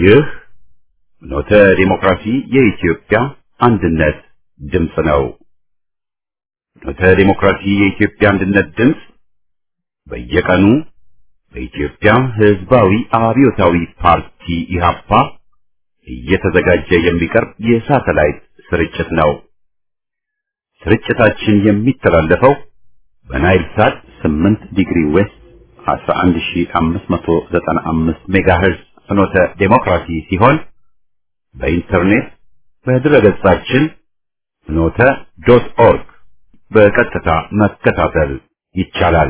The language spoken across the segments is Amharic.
ይህ ፍኖተ ዲሞክራሲ የኢትዮጵያ አንድነት ድምፅ ነው። ፍኖተ ዲሞክራሲ የኢትዮጵያ አንድነት ድምፅ በየቀኑ በኢትዮጵያ ሕዝባዊ አብዮታዊ ፓርቲ ኢህአፓ እየተዘጋጀ የሚቀርብ የሳተላይት ስርጭት ነው። ስርጭታችን የሚተላለፈው በናይል ሳት 8 ዲግሪ ዌስት 11595 ሜጋሄርዝ ፍኖተ ዲሞክራሲ ሲሆን በኢንተርኔት በድረገጻችን ፍኖተ.ኦርግ በቀጥታ መከታተል ይቻላል።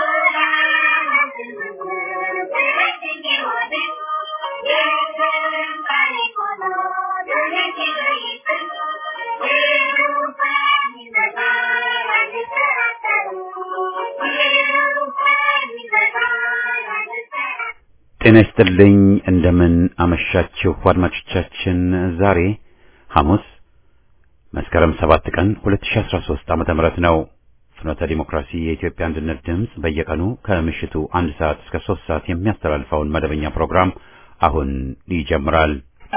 ጤና ይስጥልኝ እንደምን አመሻችሁ አድማጮቻችን። ዛሬ ሐሙስ መስከረም 7 ቀን 2013 ዓ.ም ነው። ፍኖተ ዲሞክራሲ የኢትዮጵያ አንድነት ድምፅ በየቀኑ ከምሽቱ 1 ሰዓት እስከ 3 ሰዓት የሚያስተላልፈውን መደበኛ ፕሮግራም አሁን ይጀምራል።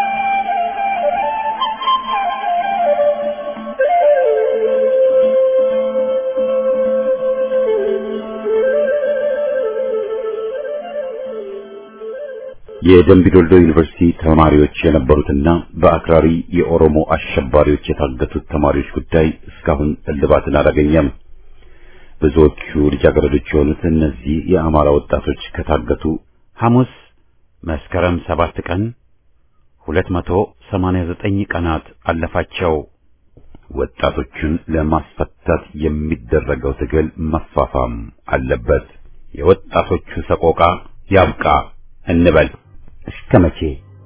የደምቢ ዶልዶ ዩኒቨርሲቲ ተማሪዎች የነበሩትና በአክራሪ የኦሮሞ አሸባሪዎች የታገቱት ተማሪዎች ጉዳይ እስካሁን እልባትን አላገኘም። ብዙዎቹ ልጃገረዶች የሆኑት እነዚህ የአማራ ወጣቶች ከታገቱ ሐሙስ መስከረም 7 ቀን 289 ቀናት አለፋቸው። ወጣቶቹን ለማስፈታት የሚደረገው ትግል መፋፋም አለበት። የወጣቶቹ ሰቆቃ ያብቃ እንበል። እስከ መቼ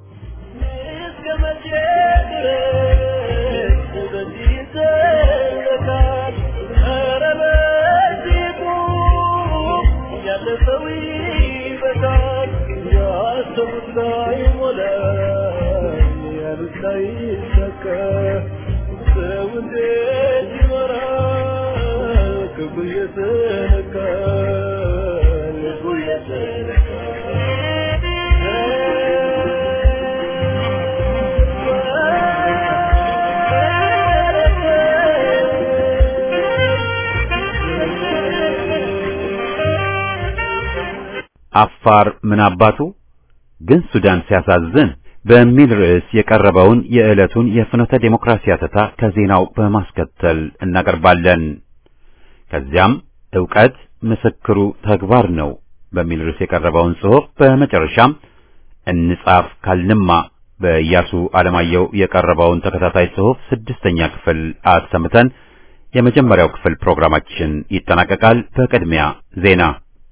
አፋር ምን አባቱ ግን ሱዳን ሲያሳዝን በሚል ርዕስ የቀረበውን የዕለቱን የፍኖተ ዲሞክራሲ አተታ ከዜናው በማስከተል እናቀርባለን። ከዚያም ዕውቀት ምስክሩ ተግባር ነው በሚል ርዕስ የቀረበውን ጽሑፍ፣ በመጨረሻም እንጻፍ ካልንማ በኢያሱ አለማየሁ የቀረበውን ተከታታይ ጽሑፍ 6ኛ ክፍል አሰምተን የመጀመሪያው ክፍል ፕሮግራማችን ይጠናቀቃል። በቅድሚያ ዜና።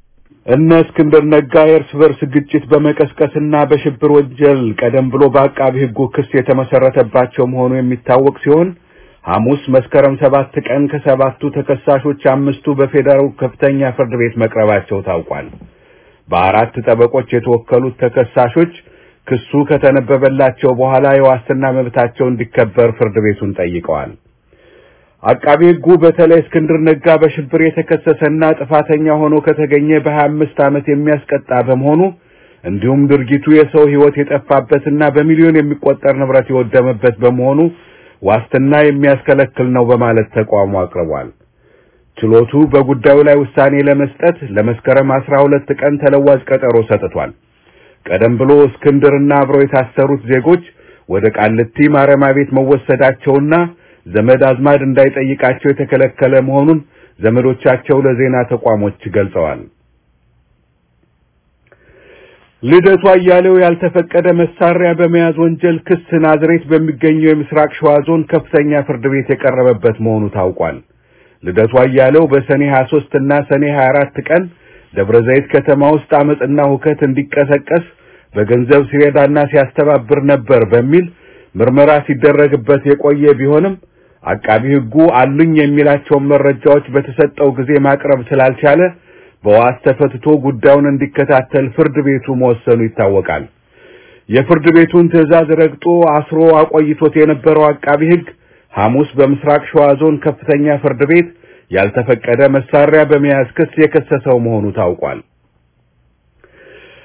እነ እስክንድር ነጋ የእርስ በርስ ግጭት በመቀስቀስና በሽብር ወንጀል ቀደም ብሎ በአቃቢ ሕጉ ክስ የተመሰረተባቸው መሆኑ የሚታወቅ ሲሆን ሐሙስ መስከረም 7 ቀን ከ7ቱ ተከሳሾች 5ቱ በፌደራል ከፍተኛ ፍርድ ቤት መቅረባቸው ታውቋል። በአራት ጠበቆች የተወከሉት ተከሳሾች ክሱ ከተነበበላቸው በኋላ የዋስትና መብታቸው እንዲከበር ፍርድ ቤቱን ጠይቀዋል። አቃቢ ሕጉ በተለይ እስክንድር ነጋ በሽብር የተከሰሰና ጥፋተኛ ሆኖ ከተገኘ በ25 ዓመት የሚያስቀጣ በመሆኑ እንዲሁም ድርጊቱ የሰው ሕይወት የጠፋበትና በሚሊዮን የሚቆጠር ንብረት የወደመበት በመሆኑ ዋስትና የሚያስከለክል ነው በማለት ተቋሙ አቅርቧል። ችሎቱ በጉዳዩ ላይ ውሳኔ ለመስጠት ለመስከረም 12 ቀን ተለዋጭ ቀጠሮ ሰጥቷል። ቀደም ብሎ እስክንድርና አብረው የታሰሩት ዜጎች ወደ ቃሊቲ ማረሚያ ቤት መወሰዳቸውና ዘመድ አዝማድ እንዳይጠይቃቸው የተከለከለ መሆኑን ዘመዶቻቸው ለዜና ተቋሞች ገልጸዋል። ልደቱ አያሌው ያልተፈቀደ መሳሪያ በመያዝ ወንጀል ክስ ናዝሬት በሚገኘው የምስራቅ ሸዋ ዞን ከፍተኛ ፍርድ ቤት የቀረበበት መሆኑ ታውቋል። ልደቱ አያሌው በሰኔ 23 እና ሰኔ 24 ቀን ደብረ ዘይት ከተማ ውስጥ አመጽና ሁከት እንዲቀሰቀስ በገንዘብ ሲረዳና ሲያስተባብር ነበር በሚል ምርመራ ሲደረግበት የቆየ ቢሆንም አቃቢ ሕጉ አሉኝ የሚላቸው መረጃዎች በተሰጠው ጊዜ ማቅረብ ስላልቻለ በዋስ ተፈትቶ ጉዳዩን እንዲከታተል ፍርድ ቤቱ መወሰኑ ይታወቃል። የፍርድ ቤቱን ትዕዛዝ ረግጦ አስሮ አቆይቶት የነበረው አቃቢ ሕግ ሐሙስ በምስራቅ ሸዋ ዞን ከፍተኛ ፍርድ ቤት ያልተፈቀደ መሳሪያ በመያዝ ክስ የከሰሰው መሆኑ ታውቋል።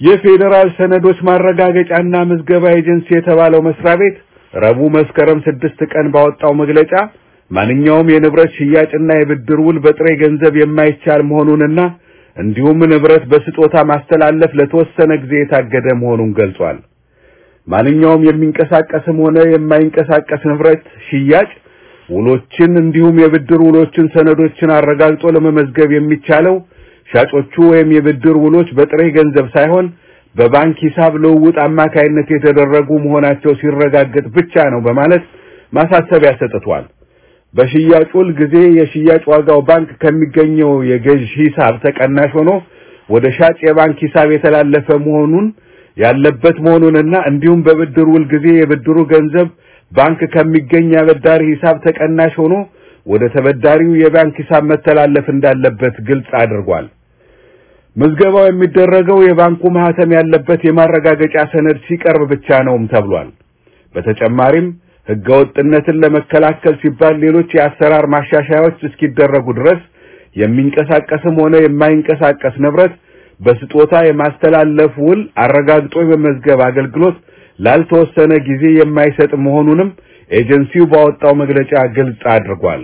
የፌዴራል ሰነዶች ማረጋገጫና ምዝገባ ኤጀንሲ የተባለው መስሪያ ቤት ረቡዕ መስከረም 6 ቀን ባወጣው መግለጫ ማንኛውም የንብረት ሽያጭና የብድር ውል በጥሬ ገንዘብ የማይቻል መሆኑንና እንዲሁም ንብረት በስጦታ ማስተላለፍ ለተወሰነ ጊዜ የታገደ መሆኑን ገልጿል። ማንኛውም የሚንቀሳቀስም ሆነ የማይንቀሳቀስ ንብረት ሽያጭ ውሎችን እንዲሁም የብድር ውሎችን ሰነዶችን አረጋግጦ ለመመዝገብ የሚቻለው ሻጮቹ ወይም የብድር ውሎች በጥሬ ገንዘብ ሳይሆን በባንክ ሂሳብ ልውውጥ አማካይነት የተደረጉ መሆናቸው ሲረጋገጥ ብቻ ነው በማለት ማሳሰቢያ ሰጥቷል። በሽያጭ ውል ጊዜ የሽያጭ ዋጋው ባንክ ከሚገኘው የገዥ ሂሳብ ተቀናሽ ሆኖ ወደ ሻጭ የባንክ ሂሳብ የተላለፈ መሆኑን ያለበት መሆኑንና እንዲሁም በብድር ውል ጊዜ የብድሩ ገንዘብ ባንክ ከሚገኝ አበዳሪ ሂሳብ ተቀናሽ ሆኖ ወደ ተበዳሪው የባንክ ሂሳብ መተላለፍ እንዳለበት ግልጽ አድርጓል። ምዝገባው የሚደረገው የባንኩ ማህተም ያለበት የማረጋገጫ ሰነድ ሲቀርብ ብቻ ነውም ተብሏል። በተጨማሪም ህገወጥነትን ለመከላከል ሲባል ሌሎች የአሰራር ማሻሻያዎች እስኪደረጉ ድረስ የሚንቀሳቀስም ሆነ የማይንቀሳቀስ ንብረት በስጦታ የማስተላለፍ ውል አረጋግጦ የመዝገብ አገልግሎት ላልተወሰነ ጊዜ የማይሰጥ መሆኑንም ኤጀንሲው ባወጣው መግለጫ ግልጽ አድርጓል።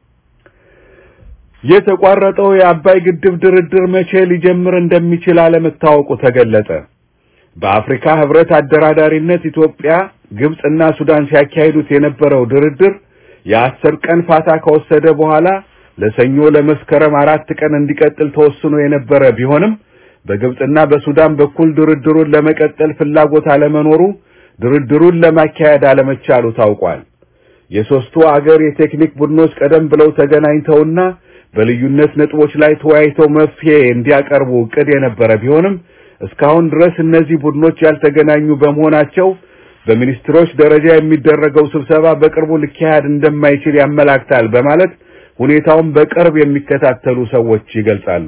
የተቋረጠው የአባይ ግድብ ድርድር መቼ ሊጀምር እንደሚችል አለመታወቁ ተገለጸ። በአፍሪካ ህብረት አደራዳሪነት ኢትዮጵያ፣ ግብጽና ሱዳን ሲያካሂዱት የነበረው ድርድር የ10 ቀን ፋታ ከወሰደ በኋላ ለሰኞ ለመስከረም 4 ቀን እንዲቀጥል ተወስኖ የነበረ ቢሆንም በግብጽና በሱዳን በኩል ድርድሩን ለመቀጠል ፍላጎት አለመኖሩ ድርድሩን ለማካሄድ አለመቻሉ ታውቋል። የሶስቱ አገር የቴክኒክ ቡድኖች ቀደም ብለው ተገናኝተውና በልዩነት ነጥቦች ላይ ተወያይተው መፍትሄ እንዲያቀርቡ እቅድ የነበረ ቢሆንም እስካሁን ድረስ እነዚህ ቡድኖች ያልተገናኙ በመሆናቸው በሚኒስትሮች ደረጃ የሚደረገው ስብሰባ በቅርቡ ሊካሄድ እንደማይችል ያመላክታል በማለት ሁኔታውን በቅርብ የሚከታተሉ ሰዎች ይገልጻሉ።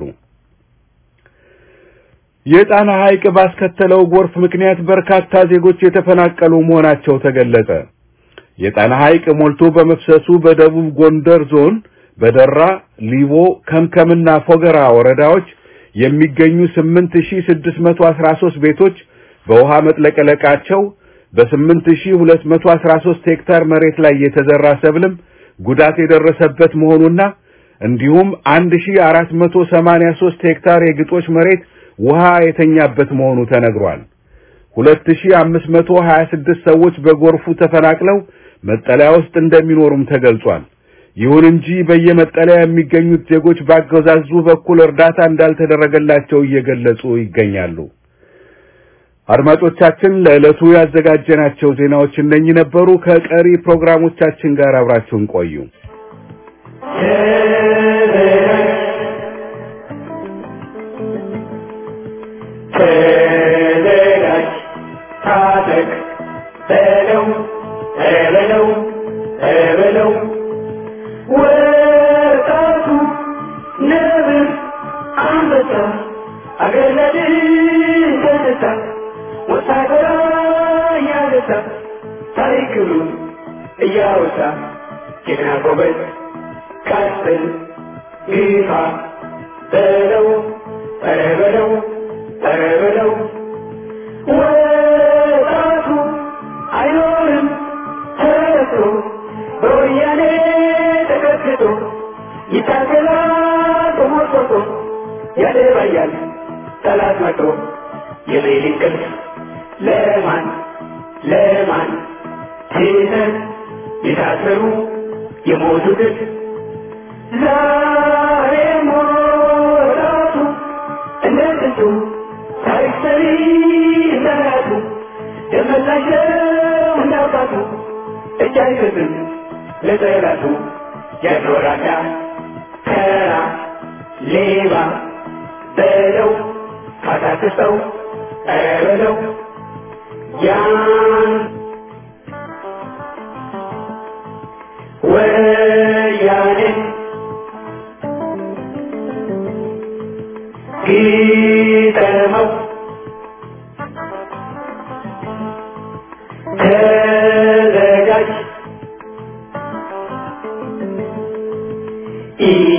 የጣና ሐይቅ ባስከተለው ጎርፍ ምክንያት በርካታ ዜጎች የተፈናቀሉ መሆናቸው ተገለጸ። የጣና ሐይቅ ሞልቶ በመፍሰሱ በደቡብ ጎንደር ዞን በደራ፣ ሊቦ፣ ከምከምና ፎገራ ወረዳዎች የሚገኙ 8613 ቤቶች በውሃ መጥለቅለቃቸው በ8213 ሄክታር መሬት ላይ የተዘራ ሰብልም ጉዳት የደረሰበት መሆኑና እንዲሁም 1483 ሄክታር የግጦሽ መሬት ውሃ የተኛበት መሆኑ ተነግሯል። 2526 ሰዎች በጎርፉ ተፈናቅለው መጠለያ ውስጥ እንደሚኖሩም ተገልጿል። ይሁን እንጂ በየመጠለያ የሚገኙት ዜጎች በአገዛዙ በኩል እርዳታ እንዳልተደረገላቸው እየገለጹ ይገኛሉ። አድማጮቻችን ለዕለቱ ያዘጋጀናቸው ዜናዎች እነኚህ ነበሩ። ከቀሪ ፕሮግራሞቻችን ጋር አብራችሁን ቆዩ።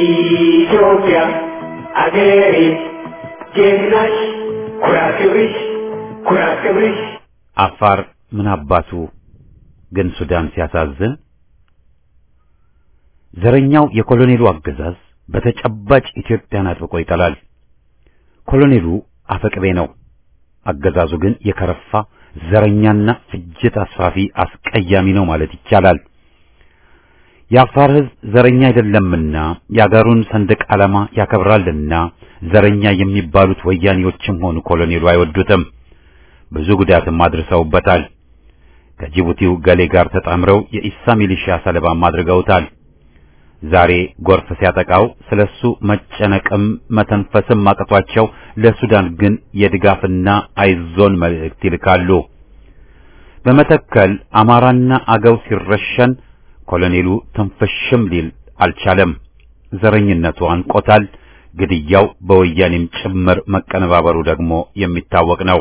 ኢትዮጵያ አገሬ ጀግናሽ ኩራትሽ ኩራት ክብርሽ አፋር ምን አባቱ ግን ሱዳን ሲያሳዝን ዘረኛው የኮሎኔሉ አገዛዝ በተጨባጭ ኢትዮጵያን አጥብቆ ይጠላል። ኮሎኔሉ አፈቅቤ ነው። አገዛዙ ግን የከረፋ ዘረኛና ፍጅት አስፋፊ አስቀያሚ ነው ማለት ይቻላል። የአፋር ሕዝብ ዘረኛ አይደለምና የአገሩን ሰንደቅ ዓላማ ያከብራልና ዘረኛ የሚባሉት ወያኔዎችም ሆኑ ኮሎኔሉ አይወዱትም። ብዙ ጉዳትም አድርሰውበታል። ከጅቡቲው ገሌ ጋር ተጣምረው የኢሳ ሚሊሻ ሰለባም አድርገውታል። ዛሬ ጎርፍ ሲያጠቃው ስለሱ መጨነቅም መተንፈስም አቅቷቸው ለሱዳን ግን የድጋፍና አይዞን መልእክት ይልካሉ። በመተከል አማራና አገው ሲረሸን ኮሎኔሉ ተንፈሽም ሊል አልቻለም። ዘረኝነቱ አንቆታል። ግድያው በወያኔም ጭምር መቀነባበሩ ደግሞ የሚታወቅ ነው።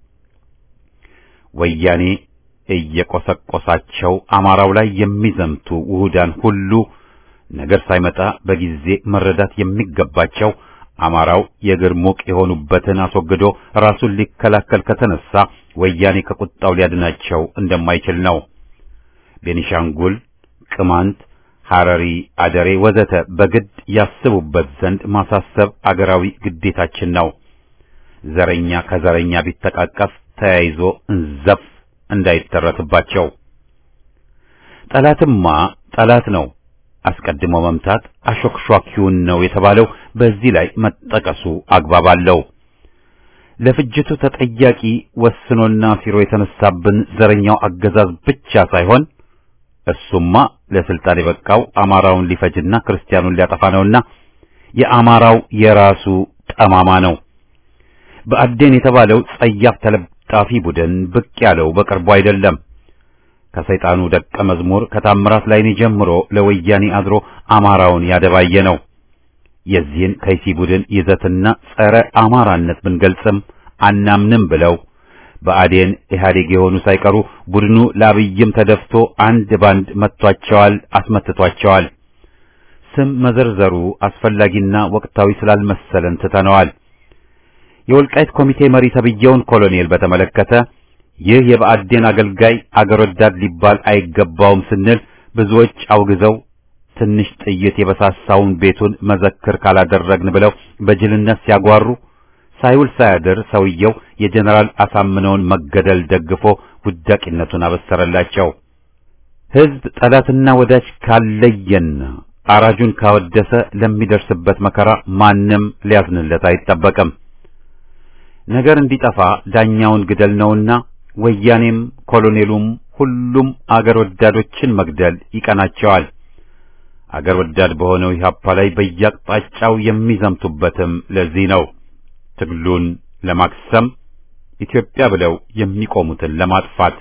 ወያኔ እየቆሰቆሳቸው አማራው ላይ የሚዘምቱ ውሁዳን ሁሉ ነገር ሳይመጣ በጊዜ መረዳት የሚገባቸው አማራው የእግር ሙቅ የሆኑበትን አስወግዶ ራሱን ሊከላከል ከተነሳ ወያኔ ከቁጣው ሊያድናቸው እንደማይችል ነው። ቤኒሻንጉል፣ ቅማንት፣ ሐረሪ፣ አደሬ ወዘተ በግድ ያስቡበት ዘንድ ማሳሰብ አገራዊ ግዴታችን ነው። ዘረኛ ከዘረኛ ቢተቃቀፍ ተያይዞ እንዘፍ እንዳይተረትባቸው። ጠላትማ ጠላት ነው። አስቀድሞ መምታት አሾክሿኪውን ነው የተባለው በዚህ ላይ መጠቀሱ አግባብ አለው። ለፍጅቱ ተጠያቂ ወስኖና ሲሮ የተነሳብን ዘረኛው አገዛዝ ብቻ ሳይሆን እሱማ ለስልጣን የበቃው አማራውን ሊፈጅና ክርስቲያኑን ሊያጠፋ ነውና የአማራው የራሱ ጠማማ ነው። በአዴን የተባለው ጸያፍ ተለጣፊ ቡድን ብቅ ያለው በቅርቡ አይደለም። ከሰይጣኑ ደቀ መዝሙር ከታምራት ላይኔ ጀምሮ ለወያኔ አድሮ አማራውን ያደባየ ነው። የዚህን ከይሲ ቡድን ይዘትና ጸረ አማራነት ብንገልጽም አናምንም ብለው በአዴን ኢህአዴግ የሆኑ ሳይቀሩ ቡድኑ ለአብይም ተደፍቶ አንድ ባንድ መጥቷቸዋል፣ አስመትቷቸዋል። ስም መዘርዘሩ አስፈላጊና ወቅታዊ ስላልመሰለን ትተነዋል። የወልቃይት ኮሚቴ መሪ ተብየውን ኮሎኔል በተመለከተ ይህ የብአዴን አገልጋይ አገር ወዳድ ሊባል አይገባውም ስንል ብዙዎች አውግዘው ትንሽ ጥይት የበሳሳውን ቤቱን መዘክር ካላደረግን ብለው በጅልነት ሲያጓሩ ሳይውል ሳያድር ሰውየው የጀነራል አሳምነውን መገደል ደግፎ ውዳቂነቱን አበሰረላቸው። ሕዝብ ጠላትና ወዳጅ ካለየና አራጁን ካወደሰ ለሚደርስበት መከራ ማንም ሊያዝንለት አይጠበቅም። ነገር እንዲጠፋ ዳኛውን ግደል ነውና ወያኔም ኮሎኔሉም ሁሉም አገር ወዳዶችን መግደል ይቀናቸዋል። አገር ወዳድ በሆነው ኢህአፓ ላይ በየአቅጣጫው የሚዘምቱበትም ለዚህ ነው። ትግሉን ለማክሰም ኢትዮጵያ ብለው የሚቆሙትን ለማጥፋት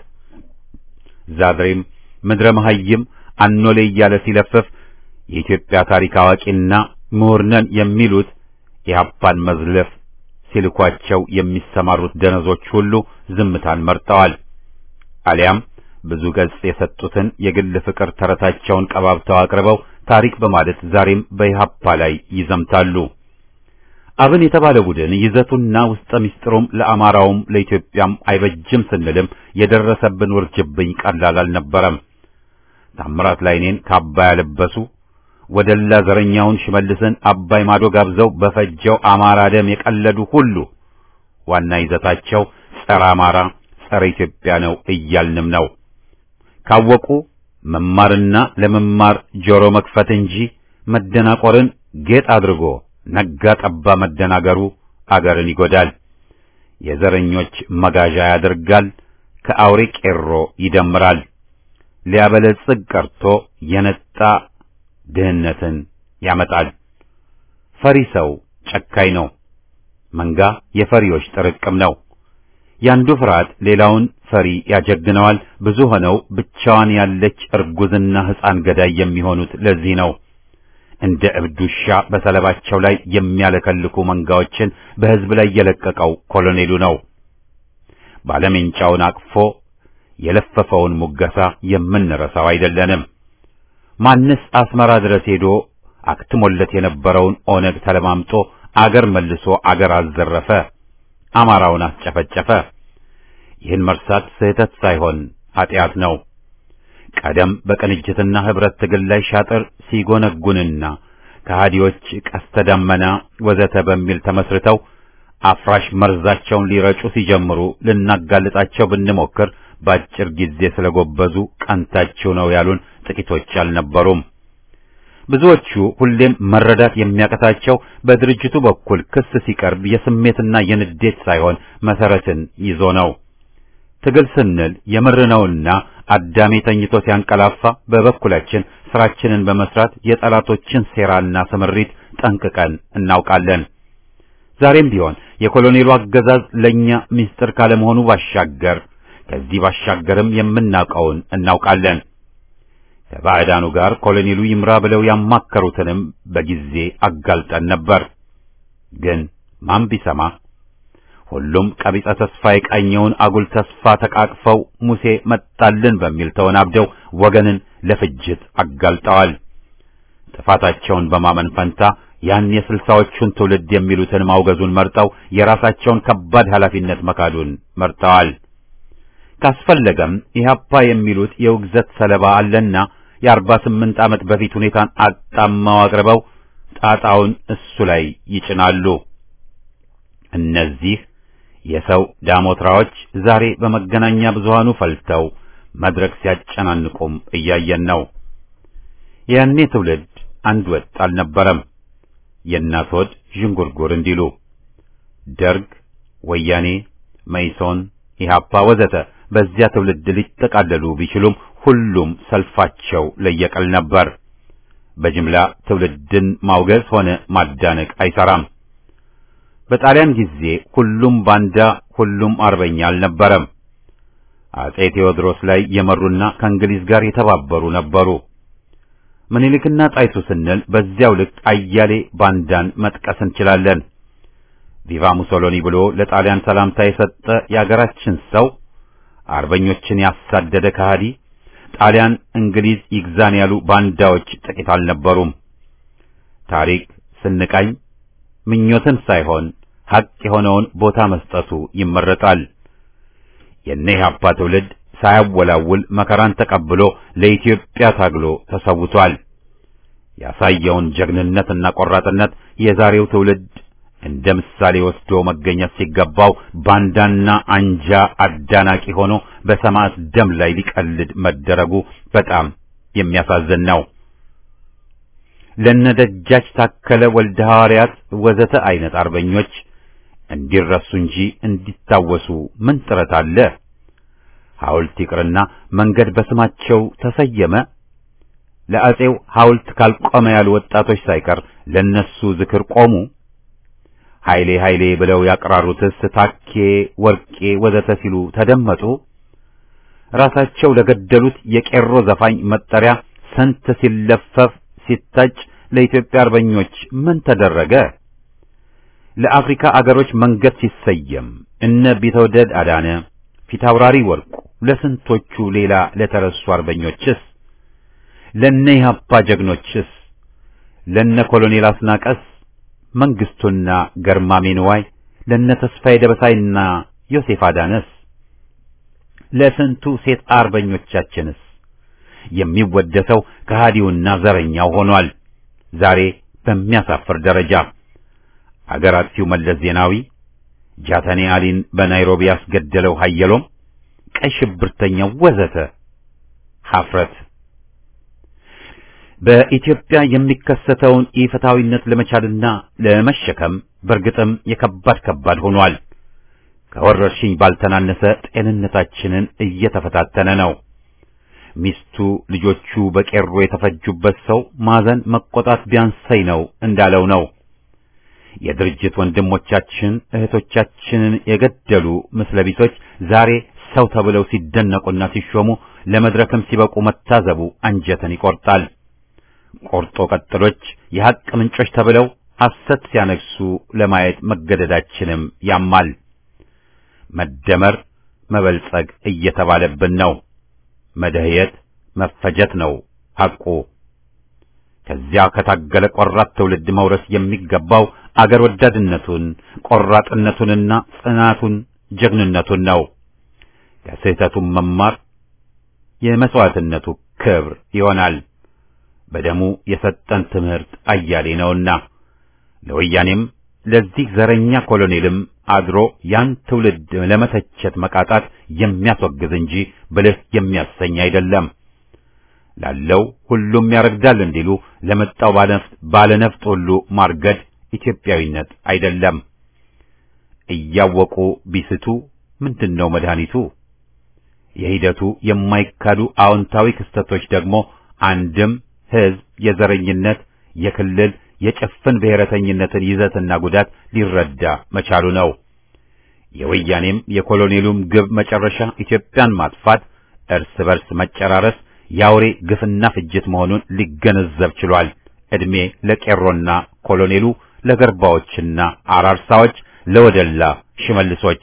ዛድሬም ምድረ መሐይም አኖሌ እያለ ሲለፍፍ የኢትዮጵያ ታሪክ አዋቂና ምሁር ነን የሚሉት ኢህአፓን መዝለፍ ሲልኳቸው የሚሰማሩት ደነዞች ሁሉ ዝምታን መርጠዋል። አሊያም ብዙ ገጽ የሰጡትን የግል ፍቅር ተረታቸውን ቀባብተው አቅርበው ታሪክ በማለት ዛሬም በኢህአፓ ላይ ይዘምታሉ። አብን የተባለ ቡድን ይዘቱና ውስጠ ምስጢሩም ለአማራውም ለኢትዮጵያም አይበጅም ስንልም የደረሰብን ውርጅብኝ ቀላል አልነበረም። ታምራት ላይኔን ካባ ያለበሱ ወደላ ዘረኛውን ሽመልስን አባይ ማዶ ጋብዘው በፈጀው አማራ ደም የቀለዱ ሁሉ ዋና ይዘታቸው ጸረ አማራ ጸረ ኢትዮጵያ ነው እያልንም ነው። ካወቁ መማርና ለመማር ጆሮ መክፈት እንጂ መደናቆርን ጌጥ አድርጎ ነጋ ጠባ መደናገሩ አገርን ይጎዳል። የዘረኞች መጋዣ ያደርጋል። ከአውሬ ቄሮ ይደምራል። ሊያበለጽግ ቀርቶ የነጣ ድህነትን ያመጣል። ፈሪ ሰው ጨካኝ ነው። መንጋ የፈሪዎች ጥርቅም ነው። ያንዱ ፍርሃት ሌላውን ፈሪ ያጀግነዋል። ብዙ ሆነው ብቻዋን ያለች እርጉዝና ሕፃን ገዳይ የሚሆኑት ለዚህ ነው። እንደ እብድ ውሻ በሰለባቸው ላይ የሚያለከልኩ መንጋዎችን በሕዝብ ላይ የለቀቀው ኮሎኔሉ ነው። ባለሜንጫውን አቅፎ የለፈፈውን ሙገሳ የምንረሳው አይደለንም። ማንስ አስመራ ድረስ ሄዶ አክትሞለት የነበረውን ኦነግ ተለማምጦ አገር መልሶ አገር አዘረፈ፣ አማራውን አስጨፈጨፈ። ይህን መርሳት ስህተት ሳይሆን ኃጢአት ነው። ቀደም በቅንጅትና ህብረት ትግል ላይ ሻጥር ሲጎነጉንና ከሃዲዎች ቀስተ ደመና ወዘተ በሚል ተመስርተው አፍራሽ መርዛቸውን ሊረጩ ሲጀምሩ ልናጋልጣቸው ብንሞክር በአጭር ጊዜ ስለጎበዙ ቀንታቸው ነው ያሉን ጥቂቶች አልነበሩም። ብዙዎቹ ሁሌም መረዳት የሚያቀታቸው በድርጅቱ በኩል ክስ ሲቀርብ የስሜትና የንዴት ሳይሆን መሰረትን ይዞ ነው። ትግል ስንል የምር ነውና አዳሜ ተኝቶ ሲያንቀላፋ በበኩላችን ስራችንን በመስራት የጠላቶችን ሴራና ስምሪት ጠንቅቀን እናውቃለን። ዛሬም ቢሆን የኮሎኔሉ አገዛዝ ለኛ ምስጢር ካለመሆኑ ባሻገር ከዚህ ባሻገርም የምናውቀውን እናውቃለን። ከባዕዳኑ ጋር ኮሎኔሉ ይምራ ብለው ያማከሩትንም በጊዜ አጋልጠን ነበር። ግን ማን ቢሰማ? ሁሉም ቀቢጸ ተስፋ የቃኘውን አጉል ተስፋ ተቃቅፈው ሙሴ መጣልን በሚል ተወናብደው ወገንን ለፍጅት አጋልጠዋል። ጥፋታቸውን በማመን ፈንታ ያን የስልሳዎቹን ትውልድ የሚሉትን ማውገዙን መርጠው የራሳቸውን ከባድ ኃላፊነት መካዱን መርጠዋል። ካስፈለገም ኢህአፓ የሚሉት የውግዘት ሰለባ አለና የ48 ዓመት በፊት ሁኔታን አጣማው አቅርበው ጣጣውን እሱ ላይ ይጭናሉ። እነዚህ የሰው ዳሞትራዎች ዛሬ በመገናኛ ብዙሃኑ ፈልተው መድረክ ሲያጨናንቁም እያየን ነው። ያኔ ትውልድ አንድ ወጥ አልነበረም። የእናት ሆድ ዥንጉርጉር እንዲሉ ደርግ፣ ወያኔ፣ መይሶን፣ ኢህአፓ ወዘተ በዚያ ትውልድ ሊጠቃለሉ ቢችሉም ሁሉም ሰልፋቸው ለየቀል ነበር። በጅምላ ትውልድን ማውገዝ ሆነ ማዳነቅ አይሰራም። በጣሊያን ጊዜ ሁሉም ባንዳ ሁሉም አርበኛ አልነበረም። አጼ ቴዎድሮስ ላይ የመሩና ከእንግሊዝ ጋር የተባበሩ ነበሩ። ምኒልክና ጣይቱ ስንል በዚያው ልክ አያሌ ባንዳን መጥቀስ እንችላለን። ቪቫ ሙሶሎኒ ብሎ ለጣሊያን ሰላምታ የሰጠ የአገራችን ሰው፣ አርበኞችን ያሳደደ ከሃዲ፣ ጣሊያን እንግሊዝ ይግዛን ያሉ ባንዳዎች ጥቂት አልነበሩም። ታሪክ ስንቃኝ ምኞትን ሳይሆን ሐቅ የሆነውን ቦታ መስጠቱ ይመረጣል። የኢህአፓ ትውልድ ሳያወላውል መከራን ተቀብሎ ለኢትዮጵያ ታግሎ ተሰውቷል። ያሳየውን ጀግንነትና ቆራጥነት የዛሬው ትውልድ እንደ ምሳሌ ወስዶ መገኘት ሲገባው ባንዳና አንጃ አዳናቂ ሆኖ በሰማዕት ደም ላይ ሊቀልድ መደረጉ በጣም የሚያሳዝን ነው። ለነደጃች ታከለ ወልደ ሐዋርያት ወዘተ አይነት አርበኞች እንዲረሱ እንጂ እንዲታወሱ ምን ጥረት አለ? ሐውልት ይቅርና መንገድ በስማቸው ተሰየመ። ለአጼው ሐውልት ካልቆመ ያሉ ወጣቶች ሳይቀር ለነሱ ዝክር ቆሙ። ኃይሌ ኃይሌ ብለው ያቀራሩትስ ታኬ፣ ወርቄ ወዘተ ሲሉ ተደመጡ። ራሳቸው ለገደሉት የቄሮ ዘፋኝ መጠሪያ ስንት ሲለፈፍ ሲታጭ ለኢትዮጵያ አርበኞች ምን ተደረገ? ለአፍሪካ አገሮች መንገድ ሲሰየም እነ ቢተወደድ አዳነ፣ ፊታውራሪ ወርቁ ለስንቶቹ ሌላ ለተረሱ አርበኞችስ? ለነ ኢህአፓ ጀግኖችስ? ለነ ኮሎኔል አስናቀስ፣ መንግስቱና ገርማሜ ንዋይ፣ ለነ ተስፋዬ ደበሳይና ዮሴፍ አዳነስ? ለስንቱ ሴት አርበኞቻችንስ? የሚወደሰው ከሃዲውና ዘረኛው ሆኗል። ዛሬ በሚያሳፍር ደረጃ አገር አጥፊው መለስ ዜናዊ፣ ጃተኔ አሊን በናይሮቢ ያስገደለው ሀየሎም፣ ቀይ ሽብርተኛው ወዘተ ሐፍረት። በኢትዮጵያ የሚከሰተውን ኢፍትሐዊነት ለመቻልና ለመሸከም በርግጥም የከባድ ሆኗል። ከወረርሽኝ ባልተናነሰ ጤንነታችንን እየተፈታተነ ነው። ሚስቱ ልጆቹ በቄሮ የተፈጁበት ሰው ማዘን መቆጣት ቢያንሰኝ ነው እንዳለው ነው። የድርጅት ወንድሞቻችን እህቶቻችንን የገደሉ ምስለቢሶች ዛሬ ሰው ተብለው ሲደነቁና ሲሾሙ ለመድረክም ሲበቁ መታዘቡ አንጀትን ይቆርጣል። ቆርጦ ቀጥሎች የሐቅ ምንጮች ተብለው ሐሰት ሲያነግሱ ለማየት መገደዳችንም ያማል። መደመር መበልጸግ እየተባለብን ነው። መደህየት መፈጀት ነው ሐቁ። ከዚያ ከታገለ ቆራጥ ትውልድ መውረስ የሚገባው አገር ወዳድነቱን፣ ቆራጥነቱንና ጽናቱን፣ ጀግንነቱን ነው። ከስህተቱም መማር የመስዋዕትነቱ ክብር ይሆናል። በደሙ የሰጠን ትምህርት አያሌ ነውና ለወያኔም ለዚህ ዘረኛ ኮሎኔልም አድሮ ያን ትውልድ ለመተቸት መቃጣት የሚያስወግዝ እንጂ ብልህ የሚያሰኝ አይደለም። ላለው ሁሉም ያረግዳል እንዲሉ ለመጣው ባለነፍጥ ሁሉ ማርገድ ኢትዮጵያዊነት አይደለም። እያወቁ ቢስቱ ምንድነው መድኃኒቱ? የሂደቱ የማይካዱ አዎንታዊ ክስተቶች ደግሞ አንድም ሕዝብ የዘረኝነት፣ የክልል፣ የጭፍን ብሔረተኝነትን ይዘትና ጉዳት ሊረዳ መቻሉ ነው። የወያኔም የኮሎኔሉም ግብ መጨረሻ ኢትዮጵያን ማጥፋት፣ እርስ በርስ መጨራረስ፣ የአውሬ ግፍና ፍጅት መሆኑን ሊገነዘብ ችሏል። ዕድሜ ለቄሮና ኮሎኔሉ፣ ለገርባዎችና አራርሳዎች፣ ለወደላ ሽመልሶች።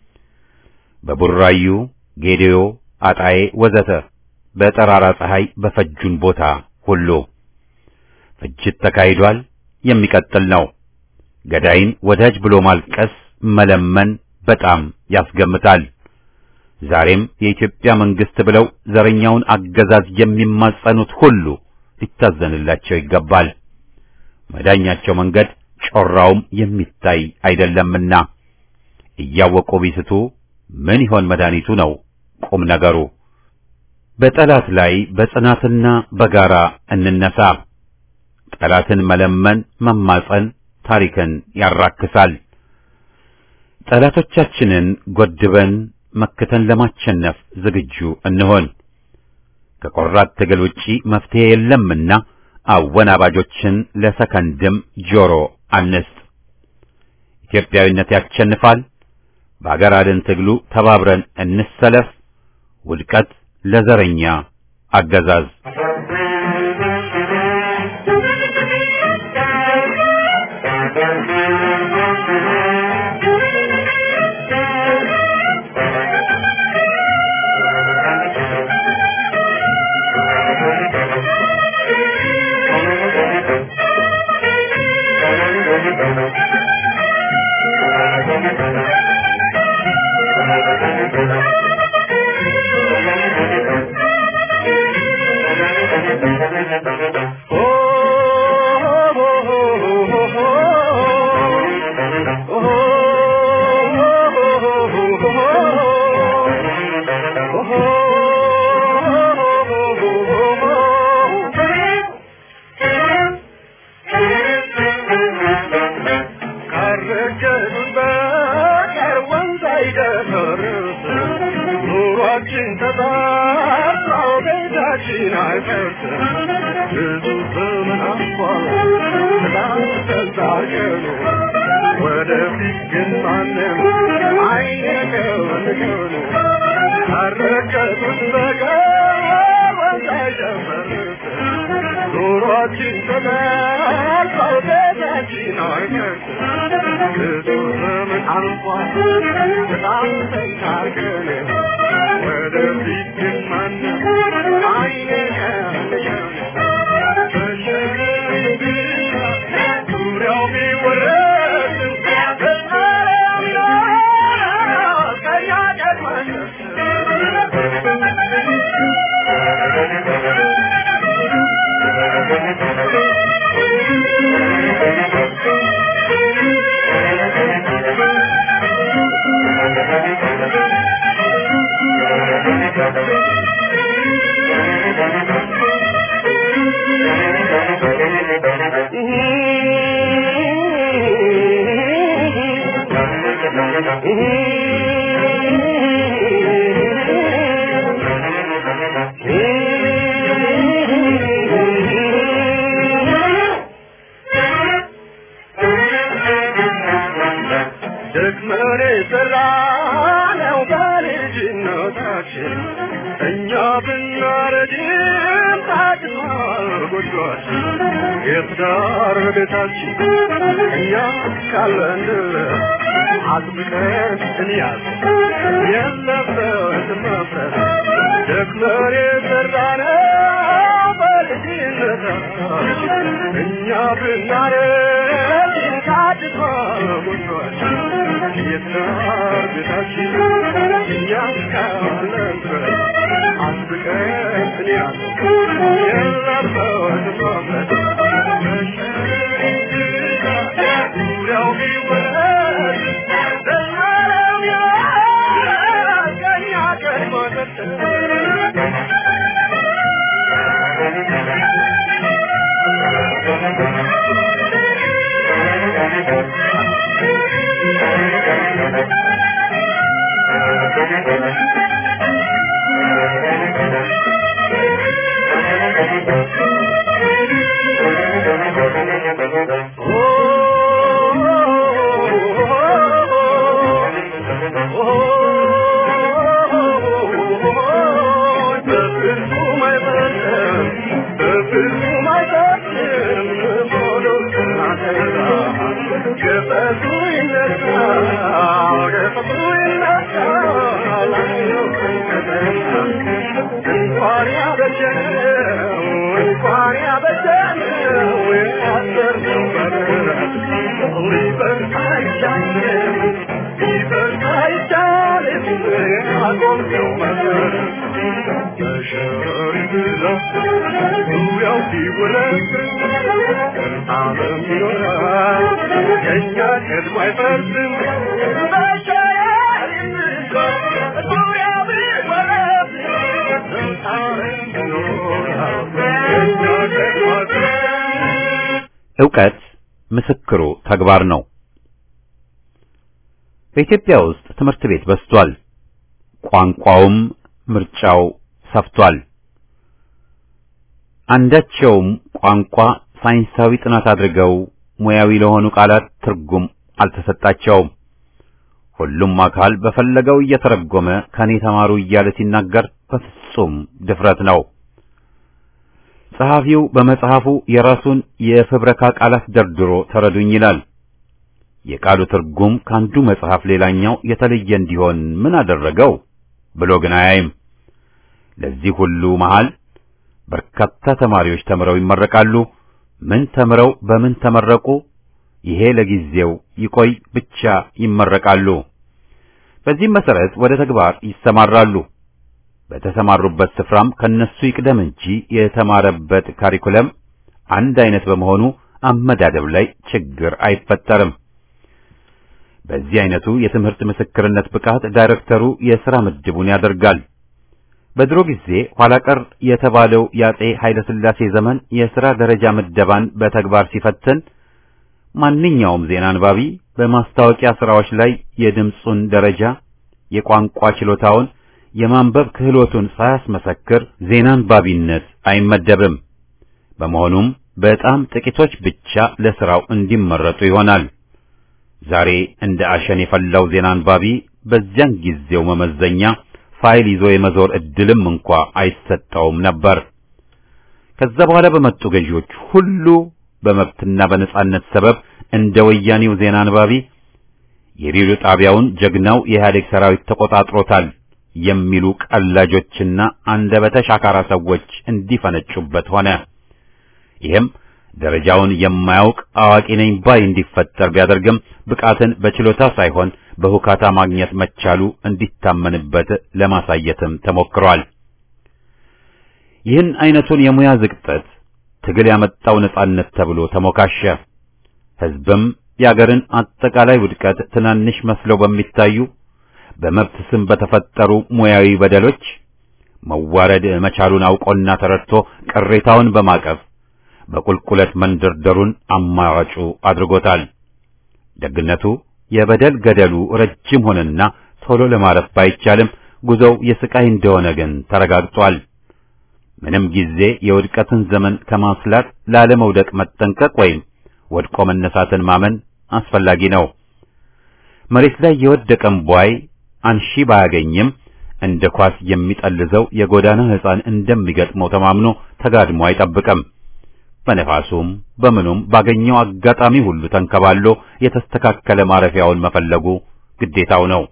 በቡራዩ ጌዴዮ፣ አጣዬ ወዘተ በጠራራ ፀሐይ በፈጁን ቦታ ሁሉ ፍጅት ተካሂዷል። የሚቀጥል ነው። ገዳይን ወዳጅ ብሎ ማልቀስ መለመን በጣም ያስገምታል። ዛሬም የኢትዮጵያ መንግስት ብለው ዘረኛውን አገዛዝ የሚማጸኑት ሁሉ ሊታዘንላቸው ይገባል። መዳኛቸው መንገድ ጮራውም የሚታይ አይደለምና እያወቁ ቢስቱ ምን ይሆን መድኃኒቱ ነው ቁም ነገሩ። በጠላት ላይ በጽናትና በጋራ እንነሳ። ጠላትን መለመን መማጸን ታሪክን ያራክሳል። ጠላቶቻችንን ጎድበን መክተን ለማሸነፍ ዝግጁ እንሆን። ከቆራጥ ትግል ውጪ መፍትሄ የለምና አወናባጆችን ለሰከንድም ጆሮ አንስጥ። ኢትዮጵያዊነት ያሸንፋል። በአገር አድን ትግሉ ተባብረን እንሰለፍ። ውድቀት ለዘረኛ አገዛዝ። ዕውቀት ምስክሩ ተግባር ነው። በኢትዮጵያ ውስጥ ትምህርት ቤት በዝቷል። ቋንቋውም ምርጫው ሰፍቷል። አንዳቸውም ቋንቋ ሳይንሳዊ ጥናት አድርገው ሙያዊ ለሆኑ ቃላት ትርጉም አልተሰጣቸውም። ሁሉም አካል በፈለገው እየተረጎመ ከኔ ተማሩ እያለ ሲናገር በፍጹም ድፍረት ነው። ጸሐፊው በመጽሐፉ የራሱን የፍብረካ ቃላት ደርድሮ ተረዱኝ ይላል። የቃሉ ትርጉም ካንዱ መጽሐፍ ሌላኛው የተለየ እንዲሆን ምን አደረገው ብሎ ግን አያይም። ለዚህ ሁሉ መሃል በርካታ ተማሪዎች ተምረው ይመረቃሉ። ምን ተምረው በምን ተመረቁ? ይሄ ለጊዜው ይቆይ ብቻ ይመረቃሉ። በዚህም መሰረት ወደ ተግባር ይሰማራሉ። በተሰማሩበት ስፍራም ከነሱ ይቅደም እንጂ የተማረበት ካሪኩለም አንድ አይነት በመሆኑ አመዳደብ ላይ ችግር አይፈጠርም። በዚህ አይነቱ የትምህርት ምስክርነት ብቃት ዳይሬክተሩ የሥራ ምድቡን ያደርጋል። በድሮ ጊዜ ኋላ ቀር የተባለው የአፄ ኃይለ ሥላሴ ዘመን የሥራ ደረጃ ምደባን በተግባር ሲፈትን ማንኛውም ዜና አንባቢ በማስታወቂያ ሥራዎች ላይ የድምጹን ደረጃ፣ የቋንቋ ችሎታውን፣ የማንበብ ክህሎቱን ሳያስመሰክር ዜና አንባቢነት አይመደብም። በመሆኑም በጣም ጥቂቶች ብቻ ለሥራው እንዲመረጡ ይሆናል። ዛሬ እንደ አሸን የፈላው ዜና አንባቢ በዚያን ጊዜው መመዘኛ ፋይል ይዞ የመዞር እድልም እንኳ አይሰጠውም ነበር። ከዛ በኋላ በመጡ ገዢዎች ሁሉ በመብትና በነጻነት ሰበብ እንደ ወያኔው ዜና አንባቢ የሬዲዮ ጣቢያውን ጀግናው የኢህአዴግ ሰራዊት ተቆጣጥሮታል የሚሉ ቀላጆችና አንደበተ ሻካራ ሰዎች እንዲፈነጩበት ሆነ። ይህም ደረጃውን የማያውቅ አዋቂ ነኝ ባይ እንዲፈጠር ቢያደርግም ብቃትን በችሎታ ሳይሆን በሁካታ ማግኘት መቻሉ እንዲታመንበት ለማሳየትም ተሞክሯል። ይህን አይነቱን የሙያ ዝቅጠት ትግል ያመጣው ነጻነት ተብሎ ተሞካሸ። ሕዝብም የአገርን አጠቃላይ ውድቀት ትናንሽ መስለው በሚታዩ በመብት ስም በተፈጠሩ ሙያዊ በደሎች መዋረድ መቻሉን አውቆና ተረድቶ ቅሬታውን በማቀፍ በቁልቁለት መንደርደሩን አማራጩ አድርጎታል። ደግነቱ የበደል ገደሉ ረጅም ሆነና ቶሎ ለማረፍ ባይቻልም ጉዞው የስቃይ እንደሆነ ግን ተረጋግጧል። ምንም ጊዜ የውድቀትን ዘመን ከማስላት ላለመውደቅ መጠንቀቅ ወይም ወድቆ መነሳትን ማመን አስፈላጊ ነው። መሬት ላይ የወደቀም ቧይ አንሺ ባያገኝም እንደ ኳስ የሚጠልዘው የጎዳና ሕፃን እንደሚገጥመው ተማምኖ ተጋድሞ አይጠብቅም። በነፋሱም በምኑም ባገኘው አጋጣሚ ሁሉ ተንከባሎ የተስተካከለ ማረፊያውን መፈለጉ ግዴታው ነው።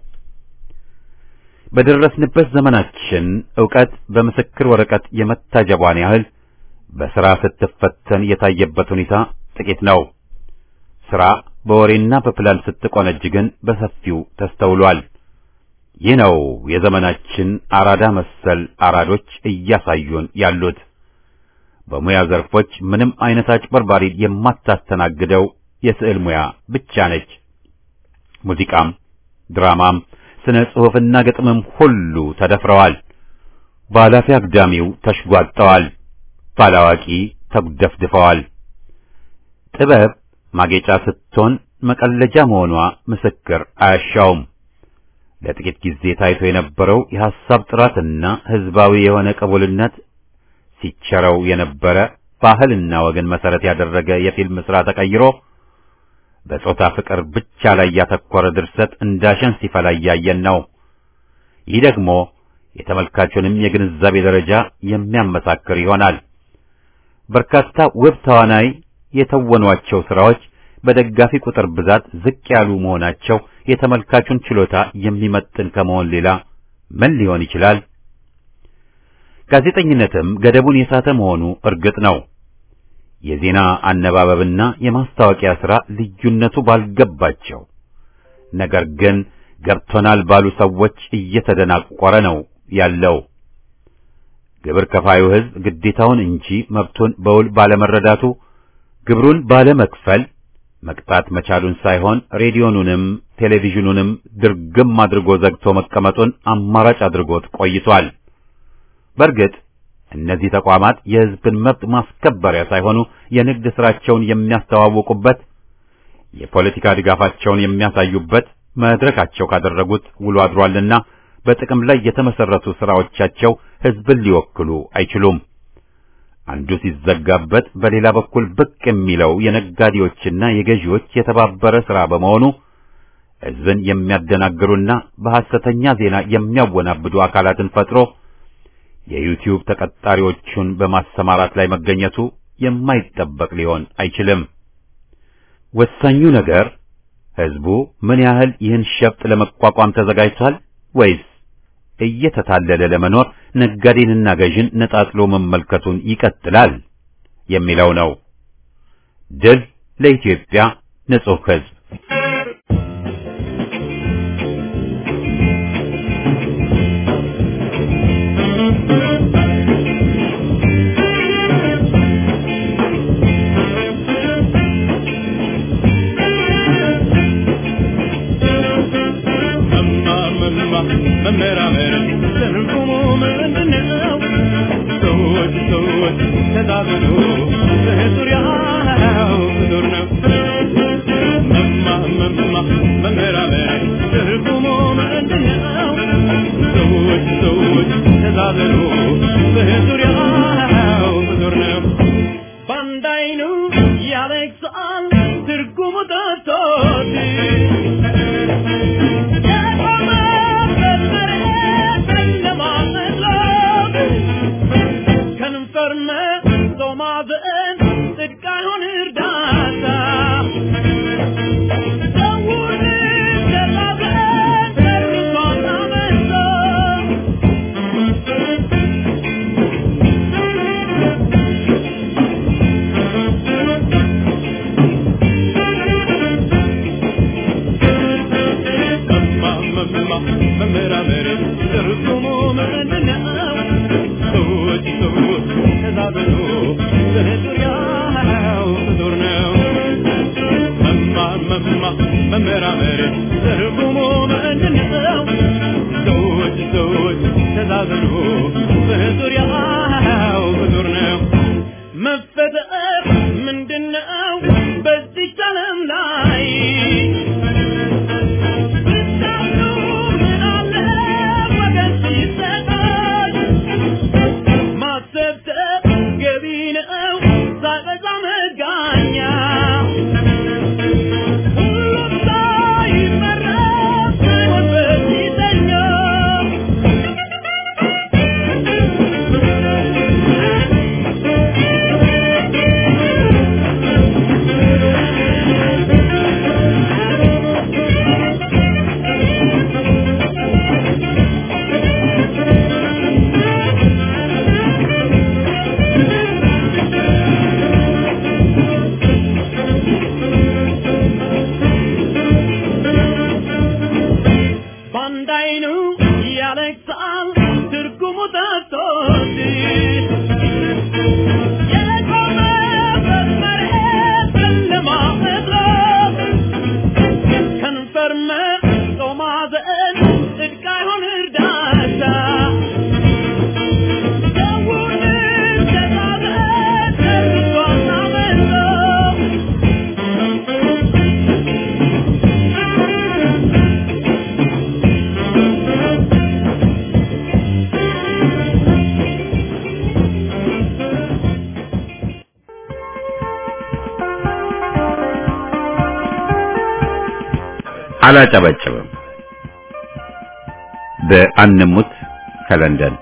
በደረስንበት ዘመናችን ዕውቀት በምስክር ወረቀት የመታጀቧን ያህል በሥራ ስትፈተን የታየበት ሁኔታ ጥቂት ነው። ሥራ በወሬና በፕላን ስትቆነጅ ግን በሰፊው ተስተውሏል። ይህ ነው የዘመናችን አራዳ መሰል አራዶች እያሳዩን ያሉት። በሙያ ዘርፎች ምንም አይነት አጭበርባሪ የማታስተናግደው የስዕል ሙያ ብቻ ነች። ሙዚቃም፣ ድራማም፣ ስነ ጽሑፍና ግጥምም ሁሉ ተደፍረዋል። ባላፊ አግዳሚው ተሽጓጠዋል። ባላዋቂ ተጉደፍድፈዋል። ጥበብ ማጌጫ ስትሆን መቀለጃ መሆኗ ምስክር አያሻውም። ለጥቂት ጊዜ ታይቶ የነበረው የሐሳብ ጥራትና ህዝባዊ የሆነ ቅቡልነት ሲቸረው የነበረ ባህልና ወገን መሰረት ያደረገ የፊልም ሥራ ተቀይሮ በጾታ ፍቅር ብቻ ላይ ያተኮረ ድርሰት እንዳሸን ሲፈላ እያየን ነው። ይህ ደግሞ የተመልካቹንም የግንዛቤ ደረጃ የሚያመሳክር ይሆናል። በርካታ ውብ ተዋናይ የተወኗቸው ሥራዎች በደጋፊ ቁጥር ብዛት ዝቅ ያሉ መሆናቸው የተመልካቹን ችሎታ የሚመጥን ከመሆን ሌላ ምን ሊሆን ይችላል? ጋዜጠኝነትም ገደቡን የሳተ መሆኑ እርግጥ ነው። የዜና አነባበብና የማስታወቂያ ሥራ ልዩነቱ ባልገባቸው ነገር ግን ገብቶናል ባሉ ሰዎች እየተደናቆረ ነው ያለው። ግብር ከፋዩ ሕዝብ ግዴታውን እንጂ መብቱን በውል ባለመረዳቱ ግብሩን ባለመክፈል መቅጣት መቻሉን ሳይሆን ሬዲዮኑንም ቴሌቪዥኑንም ድርግም አድርጎ ዘግቶ መቀመጡን አማራጭ አድርጎት ቆይቷል። በእርግጥ እነዚህ ተቋማት የሕዝብን መብት ማስከበሪያ ሳይሆኑ የንግድ ሥራቸውን የሚያስተዋውቁበት፣ የፖለቲካ ድጋፋቸውን የሚያሳዩበት መድረካቸው ካደረጉት ውሎ አድሯልና በጥቅም ላይ የተመሰረቱ ሥራዎቻቸው ሕዝብን ሊወክሉ አይችሉም። አንዱ ሲዘጋበት በሌላ በኩል ብቅ የሚለው የነጋዴዎችና የገዢዎች የተባበረ ሥራ በመሆኑ ሕዝብን የሚያደናግሩና በሐሰተኛ ዜና የሚያወናብዱ አካላትን ፈጥሮ የዩቲዩብ ተቀጣሪዎቹን በማሰማራት ላይ መገኘቱ የማይጠበቅ ሊሆን አይችልም። ወሳኙ ነገር ሕዝቡ ምን ያህል ይህን ሸፍጥ ለመቋቋም ተዘጋጅቷል ወይስ እየተታለለ ለመኖር ነጋዴንና ገዥን ነጣጥሎ መመልከቱን ይቀጥላል የሚለው ነው። ድል ለኢትዮጵያ ንጹሕ ሕዝብ! አላጨበጭብም። በአንሙት ከለንደን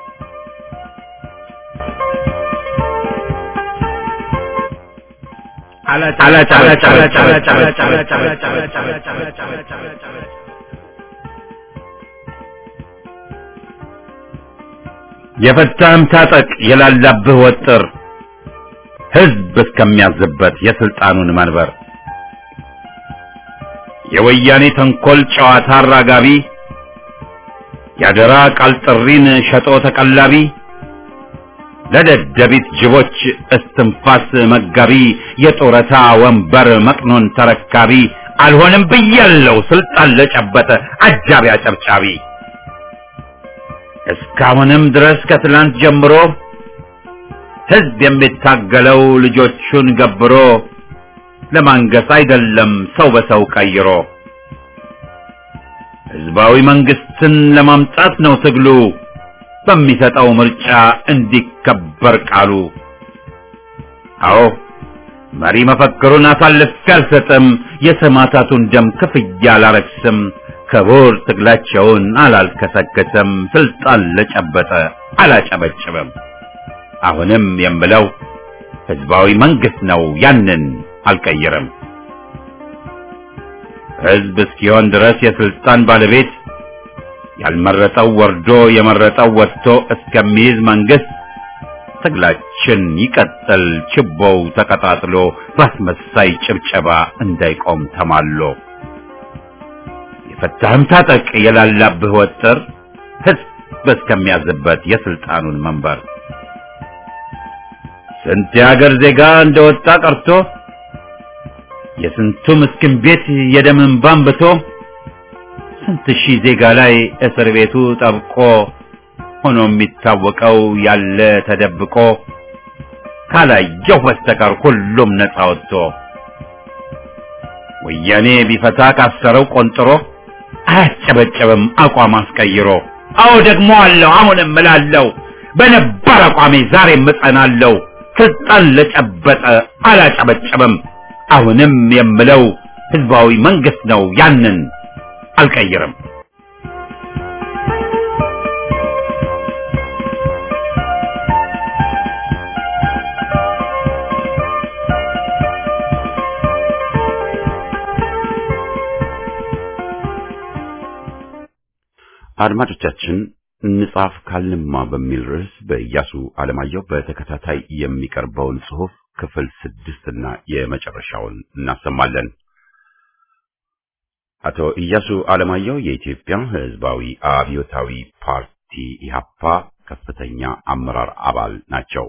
የፈታህም ታጠቅ የላላብህ ወጥር ህዝብ እስከሚያዝበት የስልጣኑን መንበር የወያኔ ተንኮል ጨዋታ አራጋቢ ያደራ ቃል ጥሪን ሸጦ ተቀላቢ ለደደቢት ጅቦች እስትንፋስ መጋቢ የጦረታ ወንበር መቅኖን ተረካቢ አልሆንም ብያለው ስልጣን ለጨበጠ አጃቢ አጨብጫቢ እስካሁንም ድረስ ከትላንት ጀምሮ ህዝብ የሚታገለው ልጆቹን ገብሮ ለማንገስ አይደለም ሰው በሰው ቀይሮ ህዝባዊ መንግስትን ለማምጣት ነው ትግሉ በሚሰጠው ምርጫ እንዲከበር ቃሉ። አዎ መሪ መፈክሩን አሳልፌ አልሰጥም የሰማዕታቱን ደም ክፍያ አላረክስም ክቡር ትግላቸውን አላልከሰከሰም ስልጣን ለጨበጠ አላጨበጭብም። አሁንም የምለው ህዝባዊ መንግስት ነው ያንን አልቀይርም። ህዝብ እስኪሆን ድረስ የስልጣን ባለቤት ያልመረጠው ወርዶ የመረጠው ወጥቶ እስከሚይዝ መንግስት ትግላችን ይቀጥል ችቦው ተቀጣጥሎ ባስመሳይ ጭብጨባ እንዳይቆም ተማሎ የፈታህም ታጠቅ የላላብህ ወጥር ህዝብ እስከሚያዝበት የስልጣኑን መንበር ስንት የሀገር ዜጋ እንደወጣ ቀርቶ የስንቱ ምስኪን ቤት የደም እንባ አንብቶ ስንት ሺህ ዜጋ ላይ እስር ቤቱ ጠብቆ ሆኖ የሚታወቀው ያለ ተደብቆ ካላየው በስተቀር ሁሉም ነፃ ወጥቶ ወያኔ ቢፈታ ካሰረው ቆንጥሮ አያጨበጨብም አቋም አስቀይሮ። አዎ ደግሞ አለው አሁንም እላለሁ በነበር አቋሜ ዛሬም እጸናለሁ ስልጣን ለጨበጠ አላጨበጨብም። አሁንም የምለው ህዝባዊ መንግስት ነው ያንን አልቀይርም። አድማጮቻችን እንጻፍ ካልንማ በሚል ርዕስ በኢያሱ አለማየሁ በተከታታይ የሚቀርበውን ጽሑፍ ክፍል 6 እና የመጨረሻውን እናሰማለን። አቶ ኢያሱ አለማየሁ የኢትዮጵያ ህዝባዊ አብዮታዊ ፓርቲ ኢህአፓ ከፍተኛ አመራር አባል ናቸው።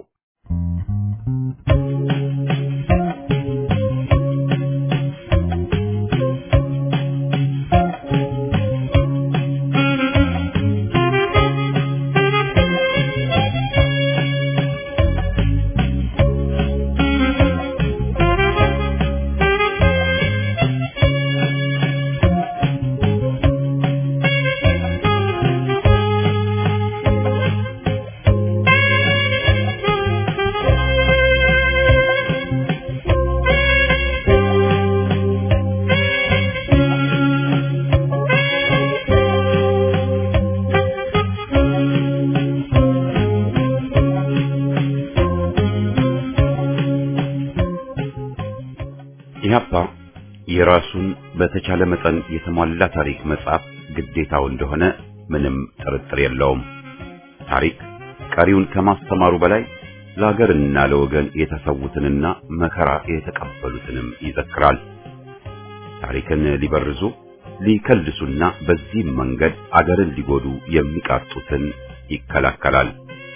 ኢህአፓ የራሱን በተቻለ መጠን የተሟላ ታሪክ መጻፍ ግዴታው እንደሆነ ምንም ጥርጥር የለውም። ታሪክ ቀሪውን ከማስተማሩ በላይ ለሀገርና ለወገን የተሰዉትንና መከራ የተቀበሉትንም ይዘክራል። ታሪክን ሊበርዙ ሊከልሱና በዚህ መንገድ አገርን ሊጎዱ የሚቃጡትን ይከላከላል።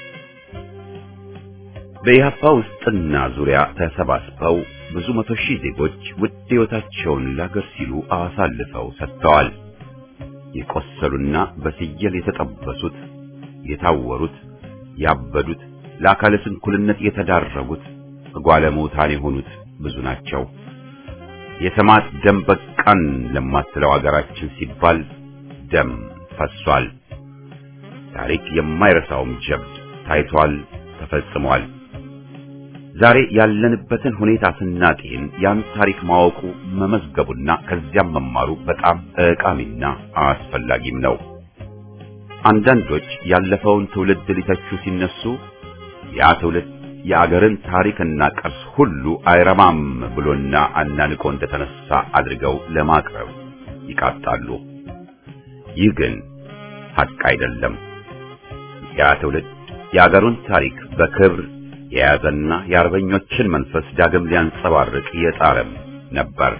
በኢህአፓ ውስጥና ዙሪያ ተሰባስበው ብዙ መቶ ሺህ ዜጎች ውድ ሕይወታቸውን ለሀገር ሲሉ አሳልፈው ሰጥተዋል። የቆሰሉና በስየል የተጠበሱት፣ የታወሩት፣ ያበዱት፣ ለአካለ ስንኩልነት የተዳረጉት፣ ጓለሞታን የሆኑት ብዙ ናቸው። የሰማዕት ደም በቃን ለማትለው ሀገራችን ሲባል ደም ፈሷል። ታሪክ የማይረሳውም ጀብድ ታይቷል፣ ተፈጽሟል። ዛሬ ያለንበትን ሁኔታ ስናጤን ያን ታሪክ ማወቁ መመዝገቡና ከዚያም መማሩ በጣም ጠቃሚና አስፈላጊም ነው። አንዳንዶች ያለፈውን ትውልድ ሊተቹ ሲነሱ ያ ትውልድ የአገርን ታሪክና ቅርስ ሁሉ አይረማም ብሎና አናንቆ እንደተነሳ አድርገው ለማቅረብ ይቃጣሉ። ይህ ግን ሐቅ አይደለም። ያ ትውልድ የአገሩን ታሪክ በክብር የያዘና የአርበኞችን መንፈስ ዳግም ሊያንጸባርቅ የጣረም ነበር።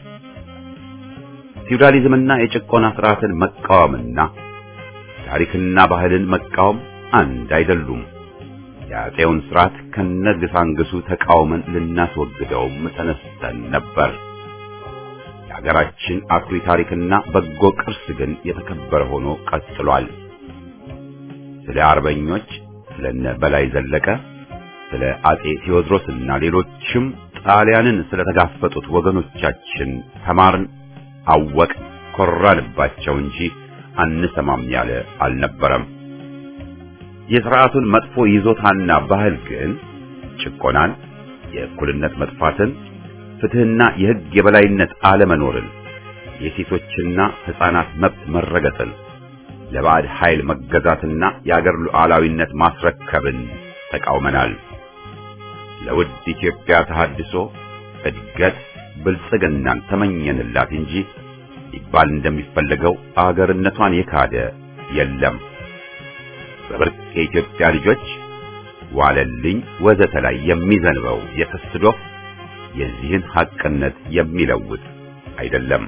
ፊውዳሊዝምና የጭቆና ስርዓትን መቃወምና ታሪክና ባህልን መቃወም አንድ አይደሉም። የአፄውን ስርዓት ከነግሳንግሱ ተቃውመን ልናስወግደውም ተነስተን ነበር። የሀገራችን አኩሪ ታሪክና በጎ ቅርስ ግን የተከበረ ሆኖ ቀጥሏል። ስለ አርበኞች ስለነ በላይ ዘለቀ፣ ስለ አፄ ቴዎድሮስና ሌሎችም ጣሊያንን ስለተጋፈጡት ወገኖቻችን ተማርን፣ አወቅ፣ ኮራንባቸው እንጂ አንሰማም ያለ አልነበረም። የሥርዓቱን መጥፎ ይዞታና ባህል ግን ጭቆናን፣ የእኩልነት መጥፋትን፣ ፍትህና የሕግ የበላይነት አለመኖርን፣ የሴቶችና ሕፃናት መብት መረገጥን፣ ለባዕድ ኃይል መገዛትና የአገር ሉዓላዊነት ማስረከብን ተቃውመናል። ለውድ ኢትዮጵያ ተሐድሶ፣ እድገት፣ ብልጽግናን ተመኘንላት እንጂ ይባል እንደሚፈለገው አገርነቷን የካደ የለም። በብርቅ የኢትዮጵያ ልጆች ዋለልኝ ወዘተ ላይ የሚዘንበው የተስዶ የዚህን ሐቅነት የሚለውጥ አይደለም።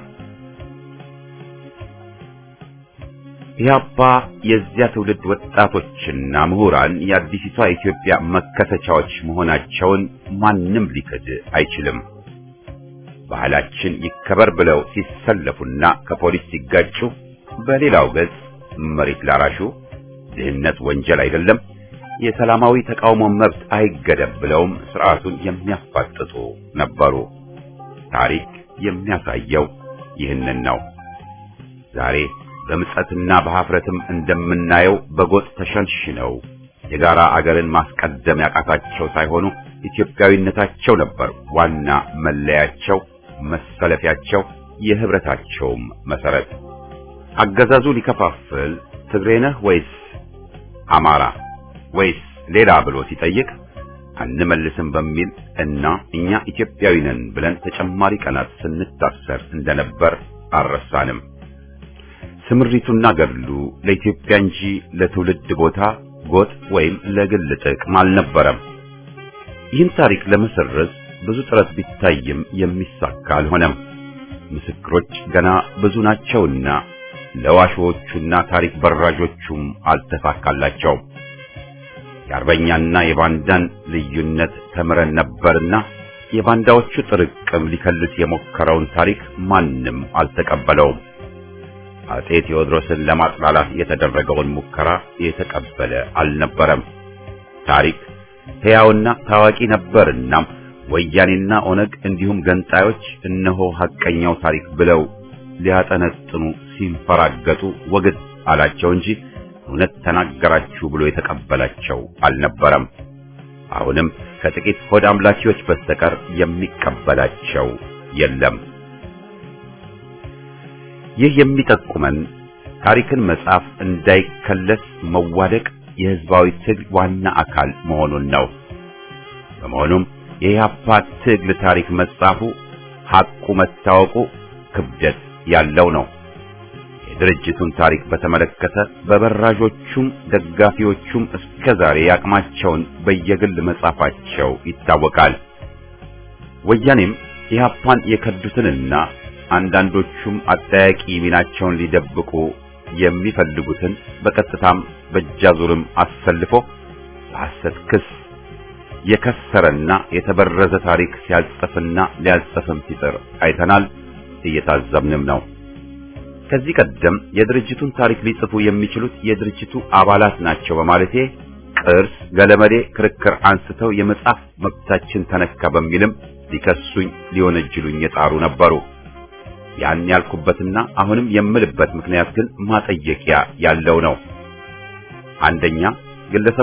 ኢህአፓ የዚያ ትውልድ ወጣቶችና ምሁራን የአዲሲቷ ኢትዮጵያ መከተቻዎች መሆናቸውን ማንም ሊክድ አይችልም። ባህላችን ይከበር ብለው ሲሰለፉና ከፖሊስ ሲጋጩ፣ በሌላው ገጽ መሬት ላራሹ ድህነት ወንጀል አይደለም፣ የሰላማዊ ተቃውሞ መብት አይገደብ ብለውም ስርዓቱን የሚያፋጥጡ ነበሩ። ታሪክ የሚያሳየው ይህንን ነው። ዛሬ በምጸትና በኀፍረትም እንደምናየው በጎጥ ተሸንሽነው የጋራ አገርን ማስቀደም ያቃታቸው ሳይሆኑ ኢትዮጵያዊነታቸው ነበር ዋና መለያቸው፣ መሰለፊያቸው፣ የህብረታቸውም መሰረት። አገዛዙ ሊከፋፍል ትግሬ ነህ ወይስ አማራ ወይስ ሌላ ብሎ ሲጠይቅ አንመልስም በሚል እና እኛ ኢትዮጵያዊ ነን ብለን ተጨማሪ ቀናት ስንታሰር እንደነበር አልረሳንም። ስምሪቱና ገድሉ ለኢትዮጵያ እንጂ ለትውልድ ቦታ፣ ጎጥ ወይም ለግል ጥቅም አልነበረም። ይህን ታሪክ ለመሰረዝ ብዙ ጥረት ቢታይም የሚሳካ አልሆነም። ምስክሮች ገና ብዙ ናቸውና ለዋሾቹና ታሪክ በራዦቹም አልተሳካላቸውም። የአርበኛና የባንዳን ልዩነት ተምረን ነበርና የባንዳዎቹ ጥርቅም ሊከልስ የሞከረውን ታሪክ ማንም አልተቀበለውም። አፄ ቴዎድሮስን ለማጥላላት የተደረገውን ሙከራ የተቀበለ አልነበረም። ታሪክ ሕያውና ታዋቂ ነበርና ወያኔና ኦነግ እንዲሁም ገንጣዮች እነሆ ሐቀኛው ታሪክ ብለው ሊያጠነጥኑ ሲንፈራገጡ ወግድ አላቸው እንጂ እውነት ተናገራችሁ ብሎ የተቀበላቸው አልነበረም። አሁንም ከጥቂት ሆድ አምላኪዎች በስተቀር የሚቀበላቸው የለም። ይህ የሚጠቁመን ታሪክን መጻፍ እንዳይከለስ መዋደቅ የሕዝባዊ ትግል ዋና አካል መሆኑን ነው። በመሆኑም የኢህአፓ ትግል ታሪክ መጻፉ፣ ሐቁ መታወቁ ክብደት ያለው ነው። የድርጅቱን ታሪክ በተመለከተ በበራዦቹም ደጋፊዎቹም እስከዛሬ ያቅማቸውን በየግል መጻፋቸው ይታወቃል። ወያኔም ኢህአፓን የከዱትንና አንዳንዶቹም አጠያቂ ሚናቸውን ሊደብቁ የሚፈልጉትን በቀጥታም በእጃዙርም አሰልፎ በሐሰት ክስ የከሰረና የተበረዘ ታሪክ ሲያጽፍና ሊያጽፍም ሲጥር አይተናል፣ እየታዘብንም ነው። ከዚህ ቀደም የድርጅቱን ታሪክ ሊጽፉ የሚችሉት የድርጅቱ አባላት ናቸው በማለቴ ቅርስ ገለመሌ ክርክር አንስተው የመጻፍ መብታችን ተነካ በሚልም ሊከሱኝ ሊወነጅሉኝ የጣሩ ነበሩ። ያን ያልኩበትና አሁንም የምልበት ምክንያት ግን ማጠየቂያ ያለው ነው። አንደኛ፣ ግለሰቦች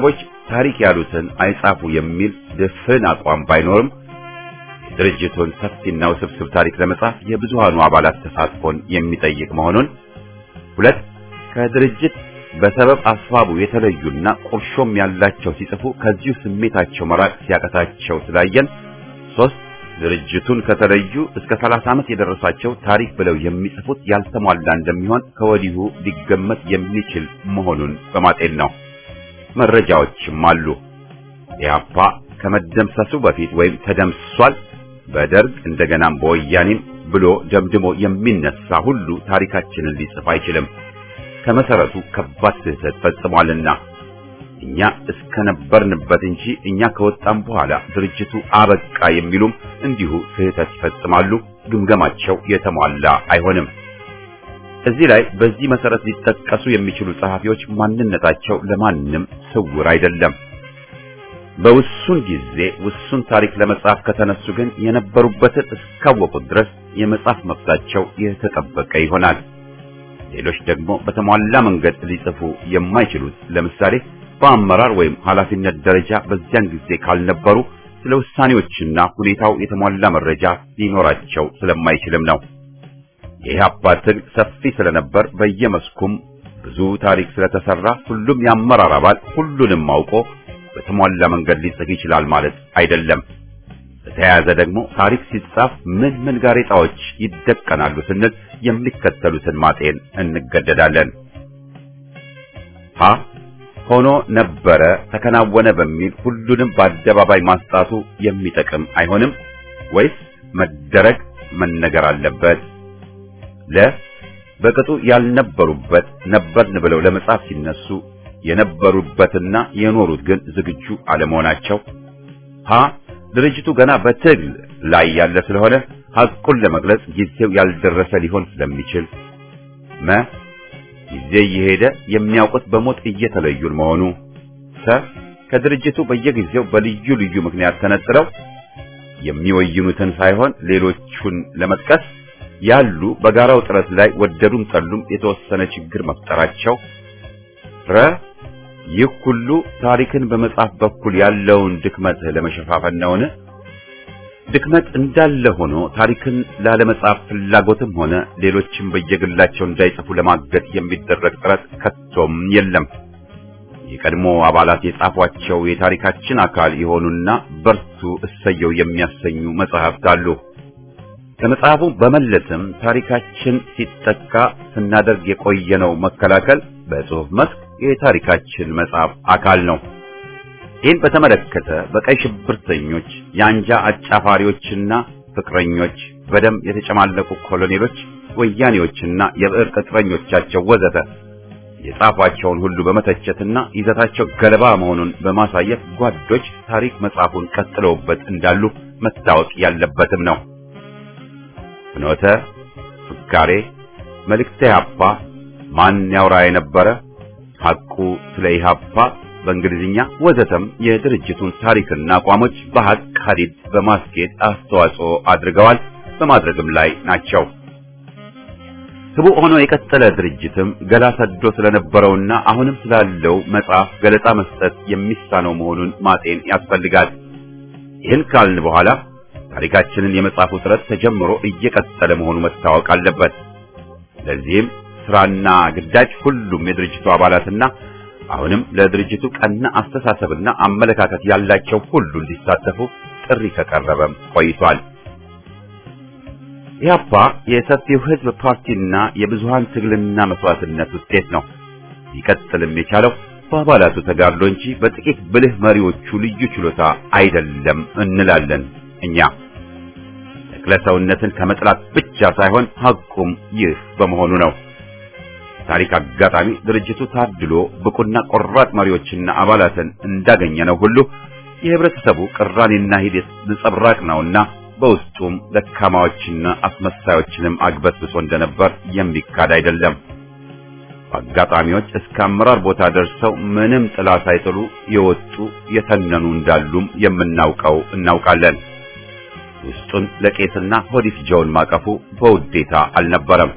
ታሪክ ያሉትን አይጻፉ የሚል ድፍን አቋም ባይኖርም ድርጅቱን ሰፊና ውስብስብ ታሪክ ለመጻፍ የብዙሃኑ አባላት ተሳትፎን የሚጠይቅ መሆኑን፣ 2 ከድርጅት በሰበብ አስባቡ የተለዩና ቁርሾም ያላቸው ሲጽፉ ከዚሁ ስሜታቸው መራቅ ሲያቀታቸው ስላየን፣ 3 ድርጅቱን ከተለዩ እስከ 30 ዓመት የደረሳቸው ታሪክ ብለው የሚጽፉት ያልተሟላ እንደሚሆን ከወዲሁ ሊገመት የሚችል መሆኑን በማጤን ነው። መረጃዎችም አሉ። ኢህአፓ ከመደምሰሱ በፊት ወይም ተደምስሷል፣ በደርግ እንደገናም በወያኔም ብሎ ደምድሞ የሚነሳ ሁሉ ታሪካችንን ሊጽፍ አይችልም። ከመሰረቱ ከባድ ስህተት ፈጽሟልና እኛ እስከነበርንበት እንጂ እኛ ከወጣም በኋላ ድርጅቱ አበቃ የሚሉም እንዲሁ ስህተት ይፈጽማሉ። ግምገማቸው የተሟላ አይሆንም። እዚህ ላይ በዚህ መሰረት ሊጠቀሱ የሚችሉ ጸሐፊዎች ማንነታቸው ለማንም ስውር አይደለም። በውሱን ጊዜ ውሱን ታሪክ ለመጻፍ ከተነሱ ግን የነበሩበትን እስካወቁት ድረስ የመጻፍ መብታቸው የተጠበቀ ይሆናል። ሌሎች ደግሞ በተሟላ መንገድ ሊጽፉ የማይችሉት ለምሳሌ በአመራር ወይም ኃላፊነት ደረጃ በዚያን ጊዜ ካልነበሩ ስለ ውሳኔዎችና ሁኔታው የተሟላ መረጃ ሊኖራቸው ስለማይችልም ነው። የኢህአፓ ትግል ሰፊ ስለነበር በየመስኩም ብዙ ታሪክ ስለተሰራ ሁሉም የአመራር አባል ሁሉንም አውቆ በተሟላ መንገድ ሊጽፍ ይችላል ማለት አይደለም። በተያያዘ ደግሞ ታሪክ ሲጻፍ ምን ጋሬጣዎች ይደቀናሉ ስንል የሚከተሉትን ማጤን እንገደዳለን። ሆኖ ነበረ፣ ተከናወነ በሚል ሁሉንም በአደባባይ ማስጣቱ የሚጠቅም አይሆንም ወይስ መደረግ መነገር አለበት? በቅጡ ያልነበሩበት ነበርን ብለው ለመጻፍ ሲነሱ የነበሩበትና የኖሩት ግን ዝግጁ አለመሆናቸው። ድርጅቱ ገና በትግል ላይ ያለ ስለሆነ ሐቁን ለመግለጽ ጊዜው ያልደረሰ ሊሆን ስለሚችል። ጊዜ እየሄደ የሚያውቁት በሞት እየተለዩን መሆኑ። ከድርጅቱ በየጊዜው በልዩ ልዩ ምክንያት ተነጥለው የሚወይኑትን ሳይሆን ሌሎቹን ለመጥቀስ ያሉ በጋራው ጥረት ላይ ወደዱም ጠሉም የተወሰነ ችግር መፍጠራቸው። ይህ ሁሉ ታሪክን በመጻፍ በኩል ያለውን ድክመት ለመሸፋፈን ነውን? ድክመት እንዳለ ሆኖ ታሪክን ላለመጻፍ ፍላጎትም ሆነ ሌሎችም በየግላቸው እንዳይጽፉ ለማገድ የሚደረግ ጥረት ከቶም የለም። የቀድሞ አባላት የጻፏቸው የታሪካችን አካል የሆኑና በርቱ እሰየው የሚያሰኙ መጽሐፍት አሉ። ከመጽሐፉ በመለስም ታሪካችን ሲጠቃ ስናደርግ የቆየነው መከላከል በጽሑፍ መስክ የታሪካችን መጽሐፍ አካል ነው። ይህን በተመለከተ በቀይ ሽብርተኞች፣ የአንጃ አጫፋሪዎችና ፍቅረኞች፣ በደም የተጨማለቁ ኮሎኔሎች፣ ወያኔዎችና የብዕር ቅጥረኞቻቸው ወዘተ የጻፏቸውን ሁሉ በመተቸትና ይዘታቸው ገለባ መሆኑን በማሳየት ጓዶች ታሪክ መጽሐፉን ቀጥለውበት እንዳሉ መታወቅ ያለበትም ነው። ፍኖተ፣ ፍካሬ፣ መልእክተ ኢህአፓ፣ ማን ያውራ የነበረ፣ ሐቁ ስለ ኢህአፓ በእንግሊዝኛ ወዘተም የድርጅቱን ታሪክና አቋሞች በሐቅ ሐዲድ በማስኬድ አስተዋጽኦ አድርገዋል፣ በማድረግም ላይ ናቸው። ህቡዕ ሆኖ የቀጠለ ድርጅትም ገላ ሰዶ ስለነበረውና አሁንም ስላለው መጽሐፍ ገለጻ መስጠት የሚሳነው መሆኑን ማጤን ያስፈልጋል። ይህን ካልን በኋላ ታሪካችንን የመጻፉ ጥረት ተጀምሮ እየቀጠለ መሆኑ መታወቅ አለበት። ለዚህም ስራና ግዳጅ ሁሉም የድርጅቱ አባላትና አሁንም ለድርጅቱ ቀና አስተሳሰብና አመለካከት ያላቸው ሁሉ እንዲሳተፉ ጥሪ ከቀረበም ቆይቷል። ኢህአፓ የሰፊው ህዝብ ፓርቲና የብዙሃን ትግልና መስዋዕትነት ውጤት ነው። ይቀጥልም የቻለው በአባላቱ ተጋድሎ እንጂ በጥቂት ብልህ መሪዎቹ ልዩ ችሎታ አይደለም እንላለን እኛ። ተክለሰውነትን ከመጥላት ብቻ ሳይሆን ሐቁም ይህ በመሆኑ ነው። ታሪክ አጋጣሚ ድርጅቱ ታድሎ ብቁና ቆራጥ መሪዎችና አባላትን እንዳገኘ ነው ሁሉ የህብረተሰቡ ቅራኔና ሂደት ነጸብራቅ ነውና በውስጡም ደካማዎችና አስመሳዮችንም አግበስብሶ እንደነበር የሚካድ አይደለም። አጋጣሚዎች እስከ አመራር ቦታ ደርሰው ምንም ጥላ ሳይጥሉ የወጡ የተነኑ እንዳሉም እናውቃለን። ውስጡን ለቄስና ሆዲፍ ጆን ማቀፉ በውዴታ አልነበረም።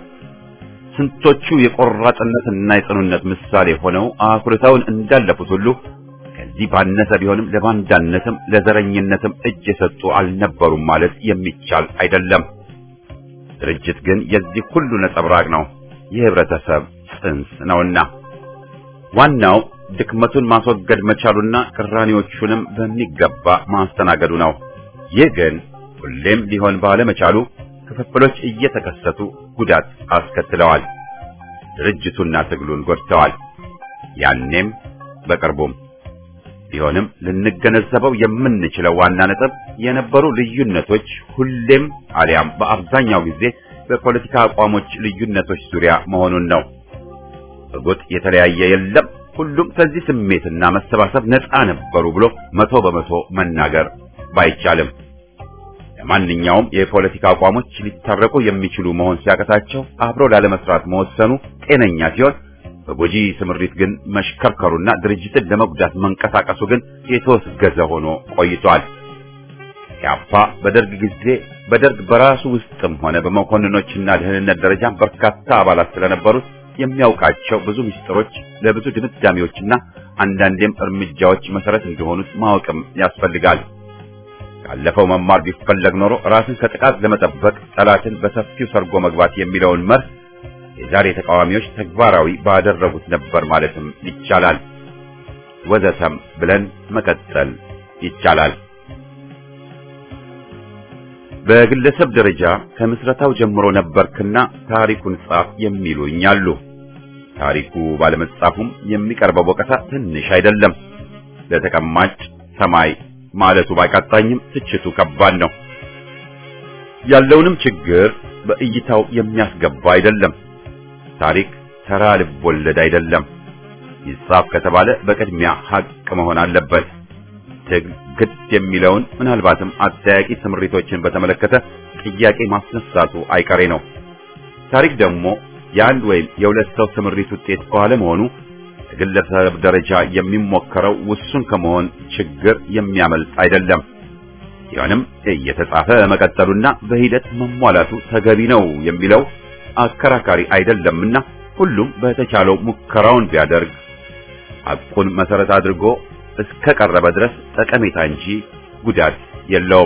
ስንቶቹ የቆራጥነትና የጽኑነት ምሳሌ ሆነው አኩርተውን እንዳለፉት ሁሉ ከዚህ ባነሰ ቢሆንም ለባንዳነትም ለዘረኝነትም እጅ የሰጡ አልነበሩም ማለት የሚቻል አይደለም። ድርጅት ግን የዚህ ሁሉ ነጸብራቅ ነው፣ የህብረተሰብ ጽንስ ነውና ዋናው ድክመቱን ማስወገድ መቻሉና ቅራኔዎቹንም በሚገባ ማስተናገዱ ነው። ይህ ግን ሁሌም ሊሆን ባለመቻሉ ክፍፍሎች እየተከሰቱ ጉዳት አስከትለዋል። ድርጅቱና ትግሉን ጎድተዋል። ያኔም በቅርቡም ቢሆንም ልንገነዘበው የምንችለው ዋና ነጥብ የነበሩ ልዩነቶች ሁሌም አሊያም በአብዛኛው ጊዜ በፖለቲካ አቋሞች ልዩነቶች ዙሪያ መሆኑን ነው። በጎጥ የተለያየ የለም፣ ሁሉም ከዚህ ስሜትና መሰባሰብ ነፃ ነበሩ ብሎ 100% መናገር ባይቻልም ለማንኛውም የፖለቲካ አቋሞች ሊታረቁ የሚችሉ መሆን ሲያቀታቸው አብሮ ላለመስራት መወሰኑ ጤነኛ ሲሆን በጎጂ ስምሪት ግን መሽከርከሩና ድርጅትን ለመጉዳት መንቀሳቀሱ ግን የተወገዘ ሆኖ ቆይቷል። ያፓ በደርግ ጊዜ በደርግ በራሱ ውስጥም ሆነ በመኮንኖችና ደህንነት ደረጃ በርካታ አባላት ስለነበሩት የሚያውቃቸው ብዙ ምስጢሮች ለብዙ ድምዳሜዎችና አንዳንዴም እርምጃዎች መሰረት እንደሆኑት ማወቅም ያስፈልጋል። ካለፈው መማር ቢፈለግ ኖሮ ራስን ከጥቃት ለመጠበቅ ጠላትን በሰፊው ሰርጎ መግባት የሚለውን መርህ የዛሬ ተቃዋሚዎች ተግባራዊ ባደረጉት ነበር ማለትም ይቻላል። ወዘተም ብለን መቀጠል ይቻላል። በግለሰብ ደረጃ ከምስረታው ጀምሮ ነበርክና ታሪኩን ጻፍ የሚሉኝ አሉ። ታሪኩ ባለመጻፉም የሚቀርበው ወቀሳ ትንሽ አይደለም። ለተቀማጭ ሰማይ ማለቱ ባይቃጣኝም ትችቱ ከባድ ነው። ያለውንም ችግር በእይታው የሚያስገባ አይደለም። ታሪክ ተራ ልቦለድ አይደለም። ይጻፍ ከተባለ በቅድሚያ ሐቅ መሆን አለበት። ትግል ግድ የሚለውን ምናልባትም አጠያቂ ስምሪቶችን በተመለከተ ጥያቄ ማስነሳቱ አይቀሬ ነው። ታሪክ ደግሞ የአንድ ወይም የሁለት ሰው ስምሪት ውጤት ባለመሆኑ በግለሰብ ደረጃ የሚሞከረው ውሱን ከመሆን ችግር የሚያመልጥ አይደለም። ይሁንም እየተጻፈ መቀጠሉና በሂደት መሟላቱ ተገቢ ነው የሚለው አከራካሪ አይደለምና ሁሉም በተቻለው ሙከራውን ቢያደርግ ሐቁን መሰረት አድርጎ እስከ ቀረበ ድረስ ጠቀሜታ እንጂ ጉዳት የለውም።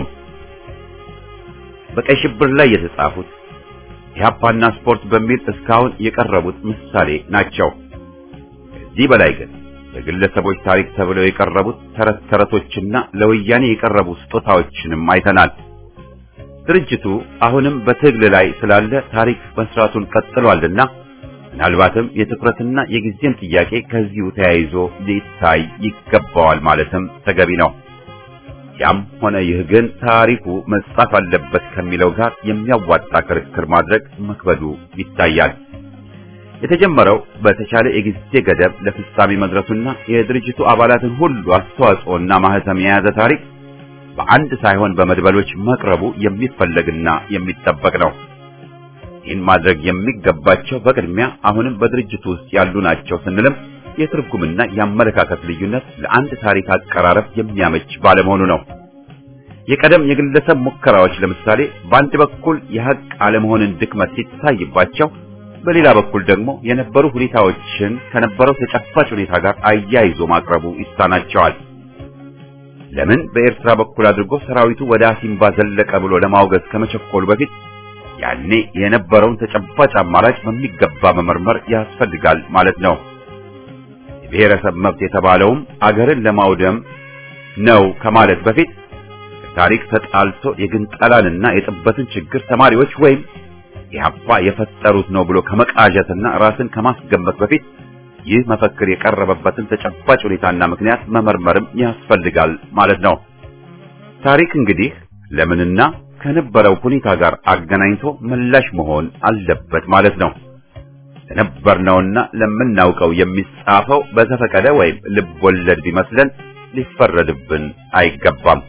በቀይ ሽብር ላይ የተጻፉት ኢህአፓና ስፖርት በሚል እስካሁን የቀረቡት ምሳሌ ናቸው። ከዚህ በላይ ግን በግለሰቦች ታሪክ ተብለው የቀረቡት ተረት ተረቶችና ለወያኔ የቀረቡ ስጦታዎችንም አይተናል። ድርጅቱ አሁንም በትግል ላይ ስላለ ታሪክ መስራቱን ቀጥሏልና ምናልባትም የትኩረትና የጊዜም ጥያቄ ከዚሁ ተያይዞ ሊታይ ይገባዋል ማለትም ተገቢ ነው። ያም ሆነ ይህ ግን ታሪኩ መጻፍ አለበት ከሚለው ጋር የሚያዋጣ ክርክር ማድረግ መክበዱ ይታያል። የተጀመረው በተቻለ የጊዜ ገደብ ለፍጻሜ መድረሱና የድርጅቱ አባላትን ሁሉ አስተዋጽኦና ማህተም የያዘ ታሪክ በአንድ ሳይሆን በመድበሎች መቅረቡ የሚፈለግና የሚጠበቅ ነው። ይህን ማድረግ የሚገባቸው በቅድሚያ አሁንም በድርጅቱ ውስጥ ያሉ ናቸው ስንልም የትርጉምና የአመለካከት ልዩነት ለአንድ ታሪክ አቀራረብ የሚያመች ባለመሆኑ ነው። የቀደም የግለሰብ ሙከራዎች ለምሳሌ በአንድ በኩል የሐቅ አለመሆንን ድክመት ሲታይባቸው፣ በሌላ በኩል ደግሞ የነበሩ ሁኔታዎችን ከነበረው ተጨባጭ ሁኔታ ጋር አያይዞ ማቅረቡ ይሳናቸዋል። ለምን በኤርትራ በኩል አድርጎ ሰራዊቱ ወደ አሲምባ ዘለቀ ብሎ ለማውገዝ ከመቸኮሉ በፊት ያኔ የነበረውን ተጨባጭ አማራጭ በሚገባ መመርመር ያስፈልጋል ማለት ነው። የብሔረሰብ መብት የተባለውም አገርን ለማውደም ነው ከማለት በፊት ታሪክ ተጣልቶ የግንጠላንና የጥበትን ችግር ተማሪዎች ወይም ኢህአፓ የፈጠሩት ነው ብሎ ከመቃዠትና ራስን ከማስገመት በፊት ይህ መፈክር የቀረበበትን ተጨባጭ ሁኔታና ምክንያት መመርመርም ያስፈልጋል ማለት ነው። ታሪክ እንግዲህ ለምንና ከነበረው ሁኔታ ጋር አገናኝቶ ምላሽ መሆን አለበት ማለት ነው። ለነበርነውና ለምናውቀው የሚጻፈው በተፈቀደ ወይም ልብ ወለድ ቢመስለን ሊፈረድብን አይገባም።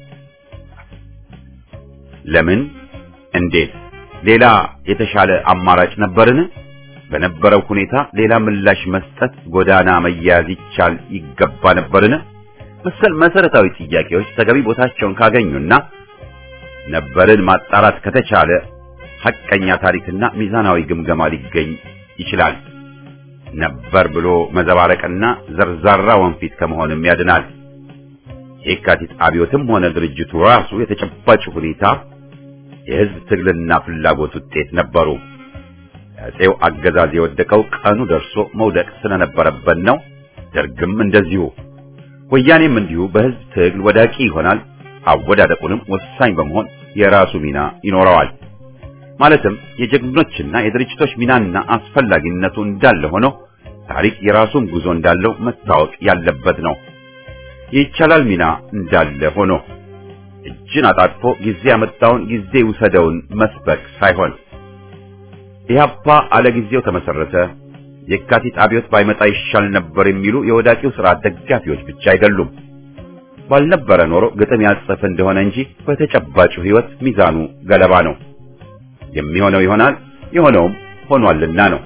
ለምን? እንዴት? ሌላ የተሻለ አማራጭ ነበርን? በነበረው ሁኔታ ሌላ ምላሽ መስጠት ጎዳና መያዝ ይቻል ይገባ ነበርን? መሰል መሰረታዊ ጥያቄዎች ተገቢ ቦታቸውን ካገኙና ነበርን ማጣራት ከተቻለ ሐቀኛ ታሪክና ሚዛናዊ ግምገማ ሊገኝ ይችላል። ነበር ብሎ መዘባረቅና ዘርዛራ ወንፊት ከመሆንም ያድናል። የካቲት አብዮትም ሆነ ድርጅቱ ራሱ የተጨባጭ ሁኔታ የህዝብ ትግልና ፍላጎት ውጤት ነበሩ። ያጼው አገዛዝ የወደቀው ቀኑ ደርሶ መውደቅ ስለነበረበት ነው። ደርግም እንደዚሁ፣ ወያኔም እንዲሁ በህዝብ ትግል ወዳቂ ይሆናል። አወዳደቁንም ወሳኝ በመሆን የራሱ ሚና ይኖረዋል። ማለትም የጀግኖችና የድርጅቶች ሚናና አስፈላጊነቱ እንዳለ ሆኖ ታሪክ የራሱን ጉዞ እንዳለው መታወቅ ያለበት ነው። ይቻላል ሚና እንዳለ ሆኖ እጅን አጣጥፎ ጊዜ ያመጣውን ጊዜ ውሰደውን መስበክ ሳይሆን ኢህአፓ አለ ጊዜው ተመሰረተ፣ የካቲት አብዮት ባይመጣ ይሻል ነበር የሚሉ የወዳቂው ስርዓት ደጋፊዎች ብቻ አይደሉም። ባልነበረ ኖሮ ግጥም ያጽፍ እንደሆነ እንጂ በተጨባጩ ህይወት ሚዛኑ ገለባ ነው። የሚሆነው ይሆናል፣ የሆነውም ሆኗልና ነው።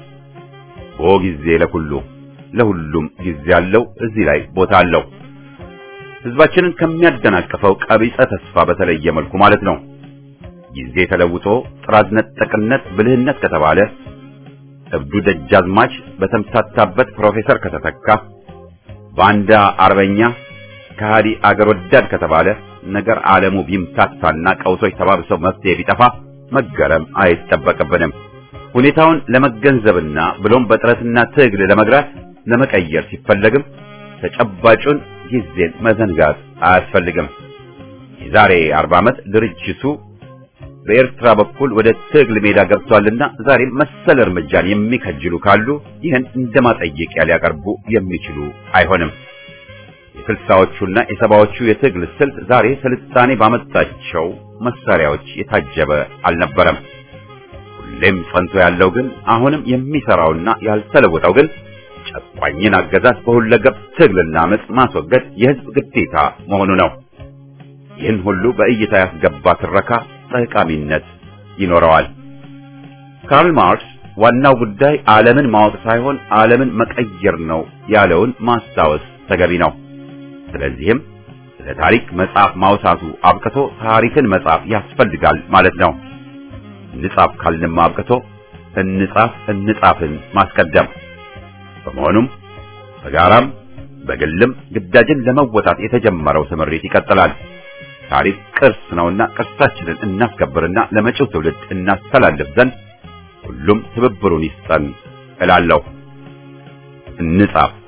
ጊዜ ለሁሉም ጊዜ አለው። እዚህ ላይ ቦታ አለው። ህዝባችንን ከሚያደናቅፈው ቀቢጸ ተስፋ በተለየ መልኩ ማለት ነው። ጊዜ ተለውጦ ጥራዝ ነጠቅነት ብልህነት ከተባለ፣ እብዱ ደጃዝማች በተምታታበት ፕሮፌሰር ከተተካ፣ ባንዳ አርበኛ ከሃዲ አገር ወዳድ ከተባለ፣ ነገር ዓለሙ ቢምታታና ቀውሶች ተባብሰው መፍትሄ ቢጠፋ መገረም አይጠበቅብንም። ሁኔታውን ለመገንዘብና ብሎም በጥረትና ትግል ለመቀየር ሲፈለግም ተጨባጩን ጊዜን መዘንጋት አያስፈልግም። የዛሬ 40 ዓመት ድርጅቱ በኤርትራ በኩል ወደ ትግል ሜዳ ገብቷልና ዛሬም መሰል እርምጃን የሚከጅሉ ካሉ ይህን እንደማጠየቂያ ሊያቀርቡ የሚችሉ አይሆንም። የስልሳዎቹና የሰባዎቹ የትግል ስልት ዛሬ ስልጣኔ ባመጣቸው መሳሪያዎች የታጀበ አልነበረም። ሁሌም ጸንቶ ያለው ግን አሁንም የሚሰራውና ያልተለወጠው ግን ጨቋኝን አገዛዝ በሁለገብ ትግልና አመጽ ማስወገድ የህዝብ ግዴታ መሆኑ ነው። ይህን ሁሉ በእይታ ያስገባ ትረካ ጠቃሚነት ይኖረዋል። ካርል ማርክስ ዋናው ጉዳይ ዓለምን ማወቅ ሳይሆን ዓለምን መቀየር ነው ያለውን ማስታወስ ተገቢ ነው። ስለዚህም ስለ ታሪክ መጽሐፍ ማውሳቱ አብቅቶ ታሪክን መጽሐፍ ያስፈልጋል ማለት ነው። እንጻፍ ካልንም አብቅቶ እንጻፍን ማስቀደም። በመሆኑም በጋራም በግልም ግዳጅን ለመወጣት የተጀመረው ስምሪት ይቀጥላል። ታሪክ ቅርስ ነውና ቅርሳችንን እናስከብርና ለመጪው ትውልድ እናስተላልፍ ዘንድ ሁሉም ትብብሩን ይስጠን እላለሁ። እንጻፍ።